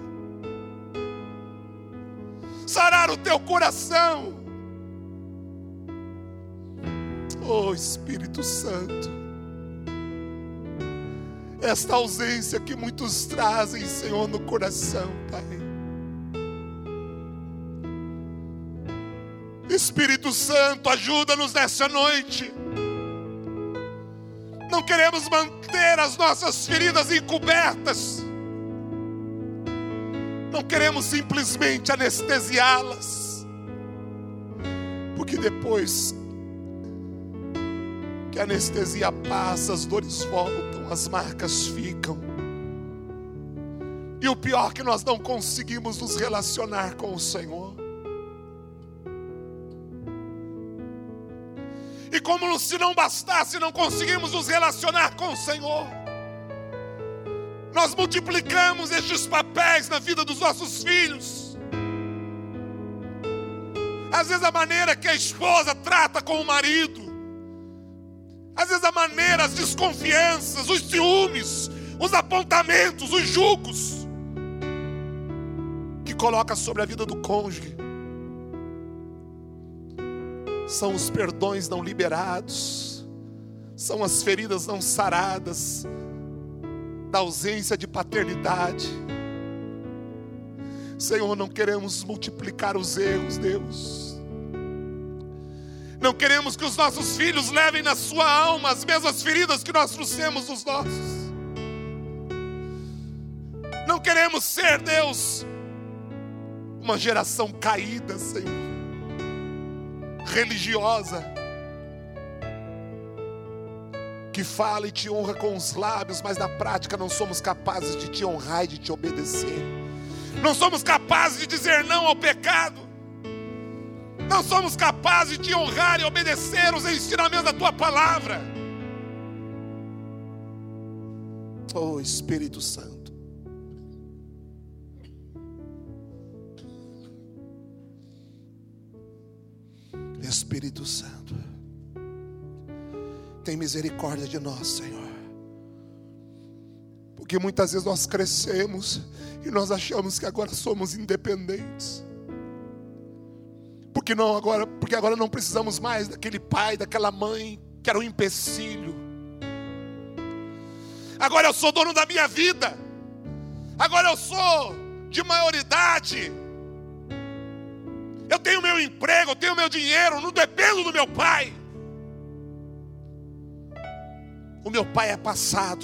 sarar o teu coração. Oh Espírito Santo, esta ausência que muitos trazem, Senhor, no coração, Pai, Espírito Santo, ajuda-nos nessa noite. Não queremos manter as nossas feridas encobertas. Não queremos simplesmente anestesiá-las. Porque depois que a anestesia passa, as dores voltam, as marcas ficam. E o pior é que nós não conseguimos nos relacionar com o Senhor. E como se não bastasse, não conseguimos nos relacionar com o Senhor, nós multiplicamos estes papéis na vida dos nossos filhos. Às vezes a maneira que a esposa trata com o marido, às vezes a maneira, as desconfianças, os ciúmes, os apontamentos, os julgos que coloca sobre a vida do cônjuge, são os perdões não liberados, são as feridas não saradas, da ausência de paternidade. Senhor, não queremos multiplicar os erros, Deus. Não queremos que os nossos filhos levem na sua alma as mesmas feridas que nós trouxemos nos nossos. Não queremos ser, Deus, uma geração caída, Senhor, religiosa, que fala e te honra com os lábios, mas na prática não somos capazes de te honrar e de te obedecer. Não somos capazes de dizer não ao pecado. Não somos capazes de te honrar e obedecer os ensinamentos da tua palavra. Oh, Espírito Santo, Espírito Santo, tem misericórdia de nós, Senhor. Porque muitas vezes nós crescemos e nós achamos que agora somos independentes. Porque não agora, porque agora não precisamos mais daquele pai, daquela mãe que era um empecilho. Agora eu sou dono da minha vida. Agora eu sou de maioridade. Eu tenho meu emprego, eu tenho meu dinheiro, não dependo do meu pai. O meu pai é passado.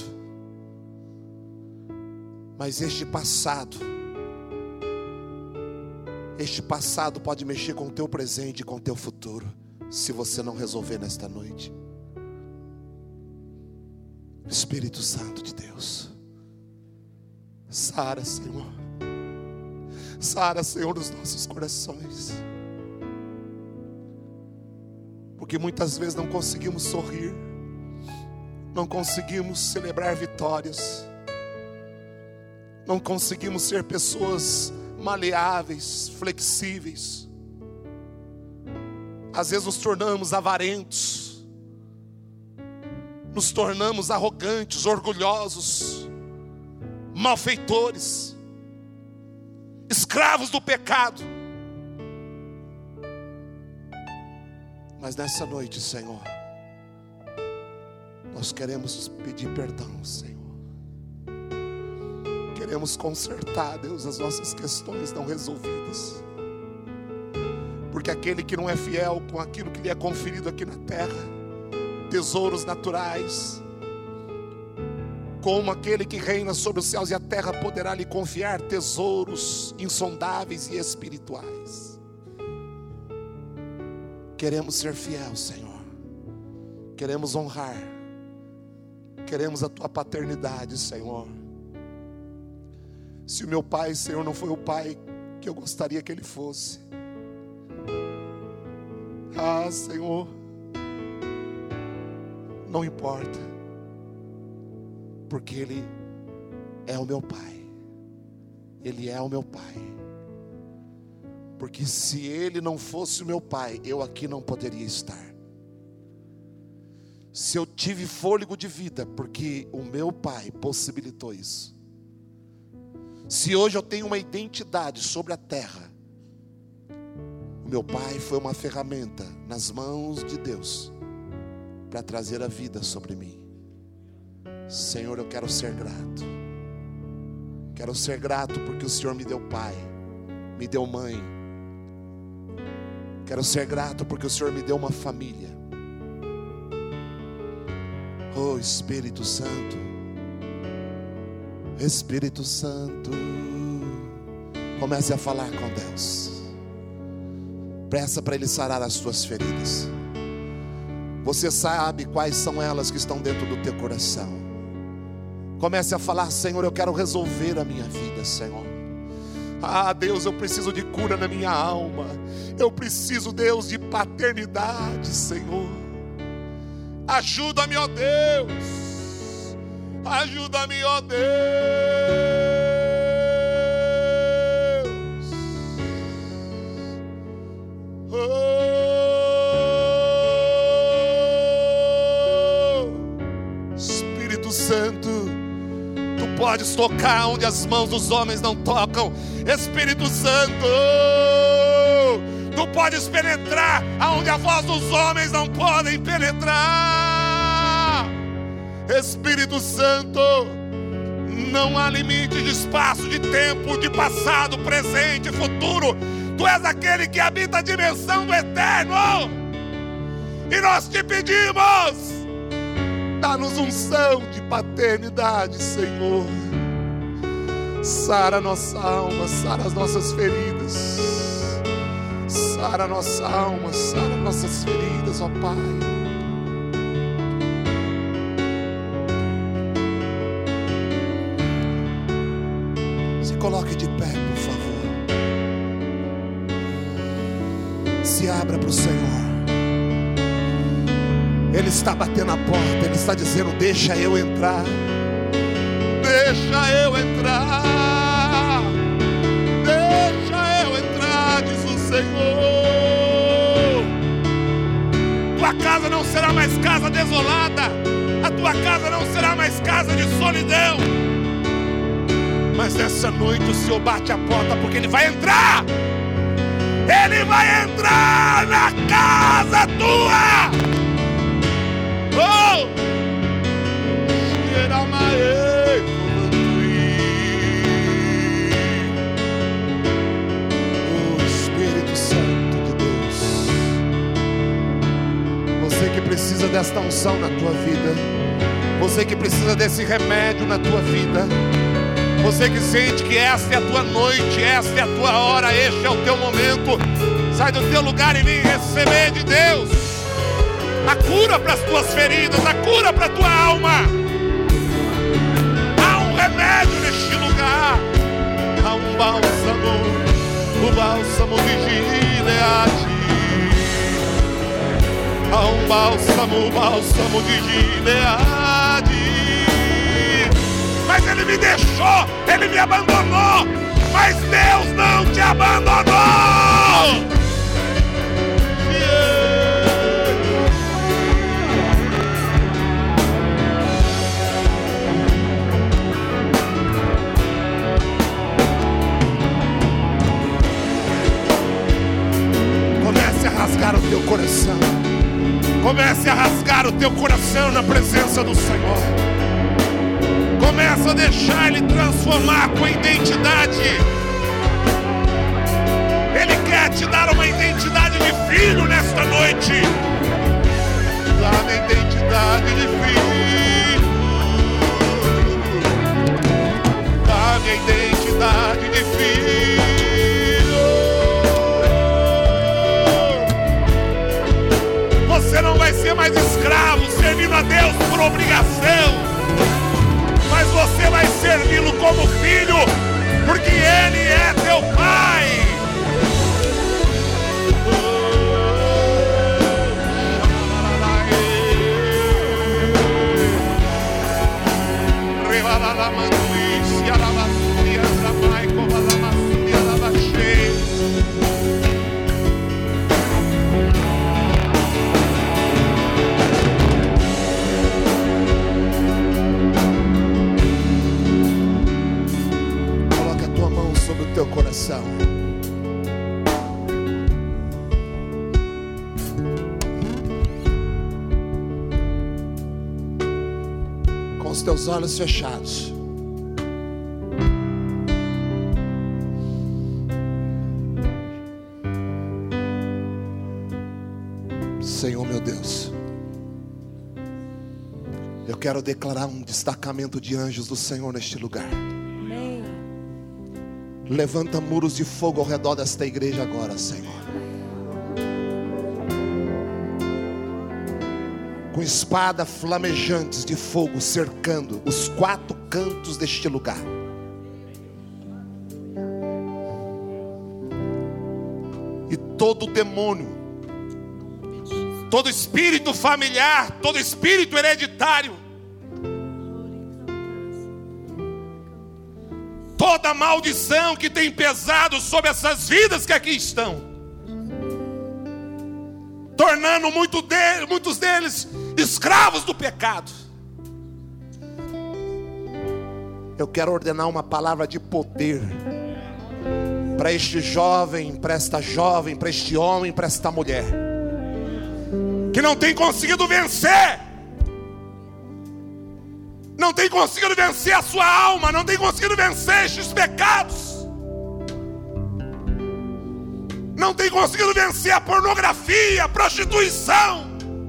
Mas este passado, este passado pode mexer com o teu presente e com o teu futuro, se você não resolver nesta noite. Espírito Santo de Deus, sara, Senhor. Sara, Senhor, os nossos corações. Porque muitas vezes não conseguimos sorrir, não conseguimos celebrar vitórias, não conseguimos ser pessoas maleáveis, flexíveis. Às vezes nos tornamos avarentos, nos tornamos arrogantes, orgulhosos, malfeitores, escravos do pecado. Mas nessa noite, Senhor, nós queremos pedir perdão, Senhor. Queremos consertar, Deus, as nossas questões não resolvidas. Porque aquele que não é fiel com aquilo que lhe é conferido aqui na terra, tesouros naturais, como aquele que reina sobre os céus e a terra, poderá lhe confiar tesouros insondáveis e espirituais. Queremos ser fiel, Senhor. Queremos honrar. Queremos a tua paternidade, Senhor. Se o meu pai, Senhor, não foi o pai que eu gostaria que ele fosse, ah, Senhor, não importa, porque ele é o meu pai. Ele é o meu pai. Porque se ele não fosse o meu pai, eu aqui não poderia estar. Se eu tive fôlego de vida, porque o meu pai possibilitou isso. Se hoje eu tenho uma identidade sobre a terra, o meu pai foi uma ferramenta nas mãos de Deus para trazer a vida sobre mim. Senhor, eu quero ser grato. Quero ser grato porque o Senhor me deu pai, me deu mãe, Quero ser grato porque o Senhor me deu uma família. Oh Espírito Santo, Espírito Santo, comece a falar com Deus. Peça para Ele sarar as tuas feridas. Você sabe quais são elas que estão dentro do teu coração. Comece a falar: Senhor, eu quero resolver a minha vida, Senhor. Ah, Deus, eu preciso de cura na minha alma. Eu preciso, Deus, de paternidade, Senhor. Ajuda-me, ó Deus. Ajuda-me, ó Deus. Oh, Espírito Santo, Tu podes tocar onde as mãos dos homens não tocam. Espírito Santo, Tu podes penetrar aonde a voz dos homens não podem penetrar. Espírito Santo, não há limite de espaço, de tempo, de passado, presente, futuro. Tu és aquele que habita a dimensão do eterno. E nós te pedimos, dá-nos unção de paternidade, Senhor. Sara nossa alma, sara as nossas feridas. Sara nossa alma, sara nossas feridas, ó Pai. Se coloque de pé, por favor. Se abra para o Senhor. Ele está batendo a porta, Ele está dizendo: deixa eu entrar. Deixa eu entrar. Deixa eu entrar, diz o Senhor. Tua casa não será mais casa desolada. A tua casa não será mais casa de solidão. Mas nessa noite o Senhor bate a porta, porque Ele vai entrar. Ele vai entrar na casa tua. Oh! Oh, Espírito Santo de Deus, você que precisa desta unção na tua vida, você que precisa desse remédio na tua vida, você que sente que esta é a tua noite, esta é a tua hora, este é o teu momento, sai do teu lugar e vem receber de Deus a cura para as tuas feridas, a cura para a tua alma. Há um remédio neste lugar, há um bálsamo, o bálsamo de Gileade. Há um bálsamo, o bálsamo de Gileade. Mas ele me deixou, ele me abandonou, mas Deus não te abandonou. Rasgar o teu coração. Comece a rasgar o teu coração na presença do Senhor. Comece a deixar Ele transformar a tua identidade. Ele quer te dar uma identidade de filho nesta noite. Dá-me identidade de filho. Dá-me identidade de filho. Você não vai ser mais escravo, servindo a Deus por obrigação, mas você vai servi-lo como filho, porque Ele é teu Pai. Teu coração. Com os teus olhos fechados. Senhor meu Deus, eu quero declarar um destacamento de anjos do Senhor neste lugar. Amém. Levanta muros de fogo ao redor desta igreja agora, Senhor. Com espada flamejantes de fogo cercando os quatro cantos deste lugar. E todo demônio, todo espírito familiar, todo espírito hereditário, toda maldição que tem pesado sobre essas vidas que aqui estão, tornando muito de, muitos deles escravos do pecado. Eu quero ordenar uma palavra de poder para este jovem, para esta jovem, para este homem, para esta mulher que não tem conseguido vencer, não tem conseguido vencer a sua alma, não tem conseguido vencer estes pecados, não tem conseguido vencer a pornografia, a prostituição,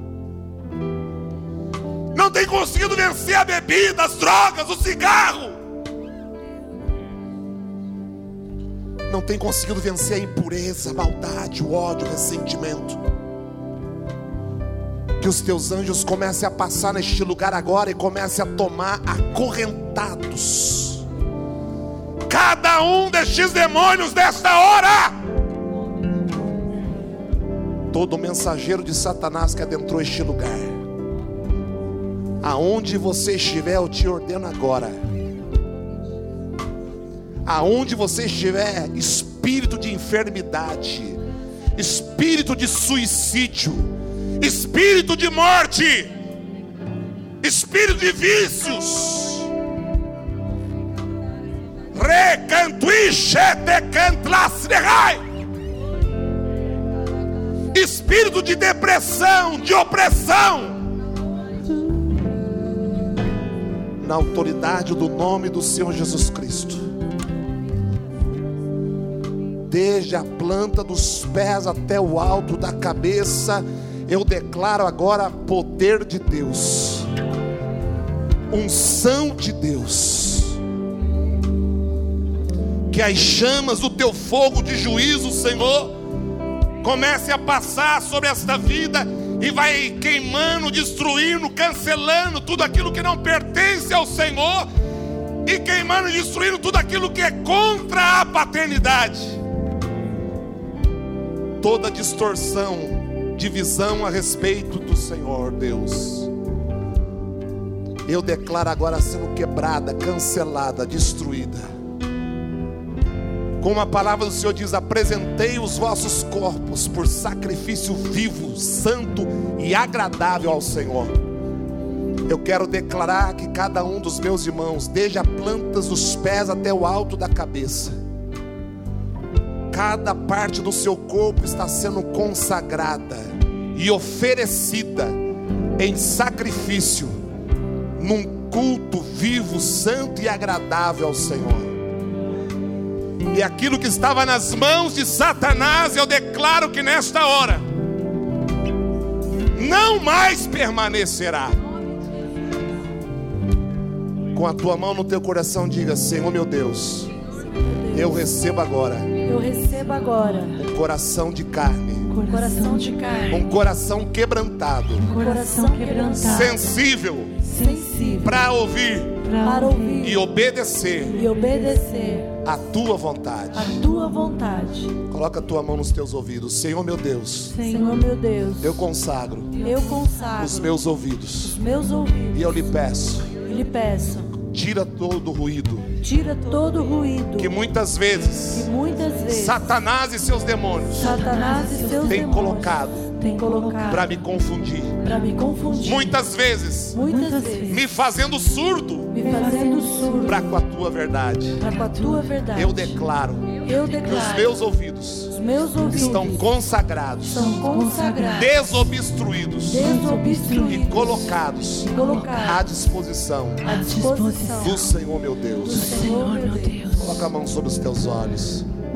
não tem conseguido vencer a bebida, as drogas, o cigarro, não tem conseguido vencer a impureza, a maldade, o ódio, o ressentimento. Que os teus anjos comecem a passar neste lugar agora e comecem a tomar acorrentados cada um destes demônios desta hora. Todo mensageiro de Satanás que adentrou este lugar, aonde você estiver, eu te ordeno agora. Aonde você estiver, espírito de enfermidade, espírito de suicídio, espírito de morte, espírito de vícios, espírito de depressão, de opressão, na autoridade do nome do Senhor Jesus Cristo, desde a planta dos pés até o alto da cabeça, eu declaro agora poder de Deus, unção de Deus, que as chamas do teu fogo de juízo, Senhor, comece a passar sobre esta vida e vai queimando, destruindo, cancelando tudo aquilo que não pertence ao Senhor e queimando e destruindo tudo aquilo que é contra a paternidade. Toda distorção de visão a respeito do Senhor Deus, eu declaro agora sendo quebrada, cancelada, destruída. Como a palavra do Senhor diz: apresentei os vossos corpos por sacrifício vivo, santo e agradável ao Senhor. Eu quero declarar que cada um dos meus irmãos, desde as plantas dos pés até o alto da cabeça, cada parte do seu corpo está sendo consagrada e oferecida em sacrifício, num culto vivo, santo e agradável ao Senhor. E aquilo que estava nas mãos de Satanás, eu declaro que nesta hora não mais permanecerá. Com a tua mão no teu coração, diga: Senhor meu Deus, eu recebo agora, eu recebo agora um coração de carne, um coração de carne, um coração quebrantado, um coração quebrantado, sensível, sensível para ouvir, para ouvir e obedecer, e obedecer a tua vontade. a tua vontade. Coloca a tua mão nos teus ouvidos. Senhor meu Deus, Senhor meu Deus, eu consagro eu consagro os meus ouvidos, os meus ouvidos, e eu lhe peço, e lhe peço, tira todo o ruído tira todo o ruído que muitas vezes que muitas vezes Satanás e seus demônios Satanás e seus têm demônios colocado têm colocado para me confundir. para me confundir. Muitas vezes Muitas vezes me fazendo surdo me fazendo surdo para com a tua verdade. para com a tua verdade. Eu declaro Eu que os declaro meus ouvidos os meus ouvidos estão consagrados, são consagrados, desobstruídos desobstruídos e colocados e colocados à disposição à disposição do Senhor meu Deus. Senhor meu Deus. Coloca a mão sobre os teus olhos.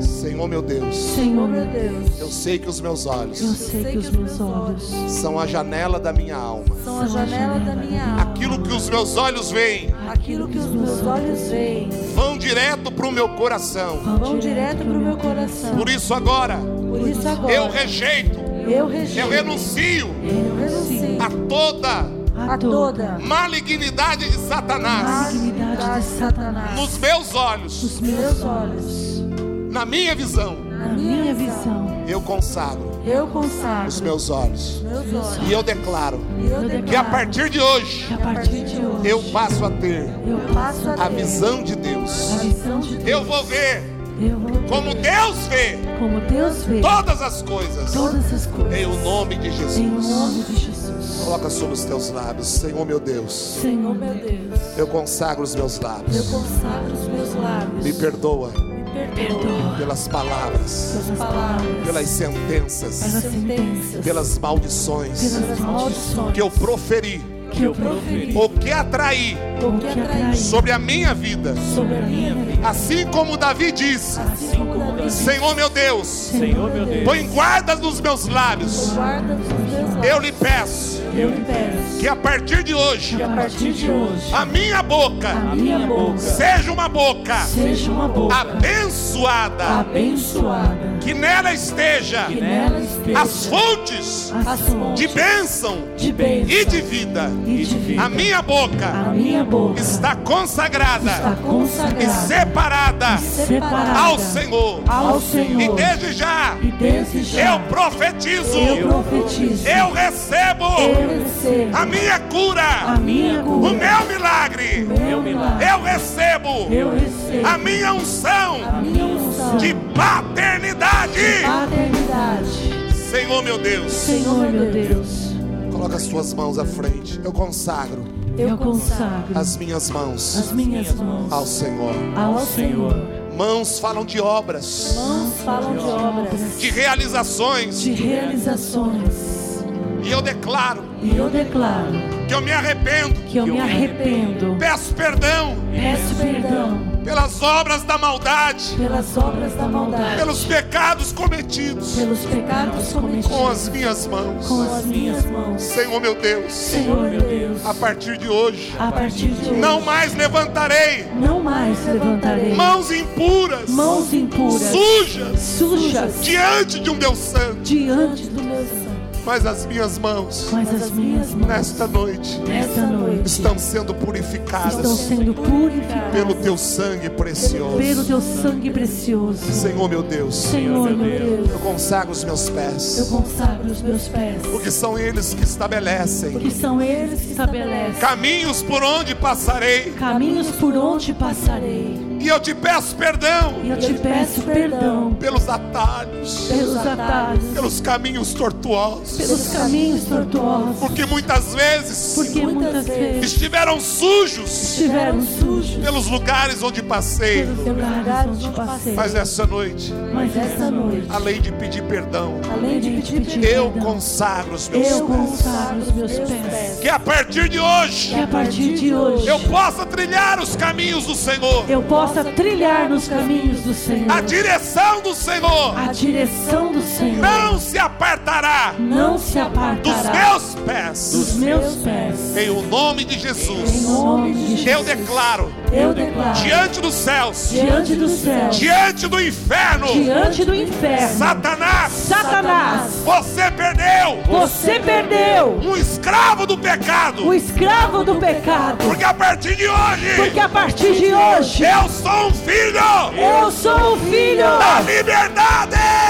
Senhor meu Deus, Senhor meu Deus, eu sei que os meus olhos eu sei que os meus olhos são a janela da minha alma. são a janela da minha alma. Aquilo que os meus olhos veem Aquilo que os meus olhos veem vão direto para o meu coração. vão direto para o meu coração. Por isso agora Por isso agora eu rejeito, eu rejeito, eu renuncio eu renuncio a toda a toda malignidade de Satanás malignidade de Satanás nos meus olhos, nos meus olhos. na minha visão. Na minha visão, Eu consagro eu consagro os meus olhos meus olhos. e eu declaro E eu declaro que a partir de hoje que a partir de hoje eu passo a ter eu passo a ter a visão de Deus. a visão de Deus. Eu vou ver Eu vou ver como Deus vê como Deus vê todas as coisas, todas as coisas. em o nome de Em Jesus. nome de Jesus. Coloca sobre os teus lábios, Senhor meu Deus, Senhor meu Deus, eu consagro os meus eu lábios. consagro os meus lábios. Me perdoa Me perdoa pelas palavras, pelas palavras, pelas pelas sentenças, sentenças, pelas maldições pelas maldições que eu proferi que eu proferi ou que atraí ou que atraí sobre a minha vida. sobre a minha vida. Assim como Davi disse, Assim como Davi disse, Senhor meu Deus, Senhor meu Deus, põe guardas nos meus lábios. guarda os meus lábios. Eu lhe peço Eu lhe peço que a partir de hoje que a partir de hoje a minha boca a minha boca seja uma boca seja uma boca abençoada, abençoada, que nela esteja que nela esteja as fontes as fontes de bênção de bênção e de vida. e de vida. A minha boca A minha boca está consagrada está consagrada e separada separada ao Senhor. ao Senhor. E desde já E desde já eu profetizo, eu profetizo, eu recebo eu recebo a minha cura, a minha o cura, meu milagre. o meu milagre. Eu recebo Eu recebo a minha unção a minha unção de paternidade. paternidade. Senhor meu Deus, Senhor meu Deus, coloca as tuas mãos à frente. Eu consagro eu consagro as minhas mãos as minhas mãos ao Senhor. ao Senhor. Mãos falam de obras, Mãos falam de obras, de realizações. de realizações. E eu declaro E eu declaro que eu me arrependo, que eu me arrependo, peço perdão peço perdão pelas obras da maldade, pelas obras da maldade, pelos pecados cometidos pelos pecados com cometidos as minhas mãos. com as minhas mãos. Senhor meu Deus, Senhor meu Deus, a partir de hoje a partir de hoje não mais levantarei não mais levantarei mãos impuras, mãos impuras, sujas, sujas diante de um Deus santo, diante do meu sangue, mas as minhas mãos mas as minhas mãos nesta noite nesta noite estão sendo estão purificadas sendo purificadas pelo teu sangue precioso. pelo teu sangue precioso. Senhor meu Deus, Senhor meu Deus, eu consagro os meus eu pés, consagro os meus pés, porque são eles que estabelecem porque são eles que estabelecem caminhos por onde passarei. caminhos por onde passarei. E eu te peço perdão E eu te peço perdão pelos atalhos, pelos atalhos, pelos caminhos tortuosos, pelos caminhos tortuosos, porque muitas vezes porque muitas vezes estiveram sujos estiveram sujos pelos lugares onde passei. pelos lugares onde passei. Mas essa noite, Mas essa noite, além de pedir perdão, além de te pedir eu perdão, consagro os meus eu pés. consagro os meus pés. Que a partir de hoje Que a partir de hoje eu possa trilhar os caminhos do Senhor, eu possa trilhar nos caminhos do Senhor. a direção do Senhor A direção do Senhor não se apartará não se dos apartará meus pés. dos meus pés. Em o nome de Em Jesus, nome de Jesus, eu declaro eu declaro diante dos céus, diante do céu, diante do inferno, diante do inferno, Satanás, Satanás, você perdeu, você perdeu, um escravo do pecado, o escravo do pecado, porque a partir de hoje porque a partir de hoje eu sou um filho eu sou o filho da liberdade.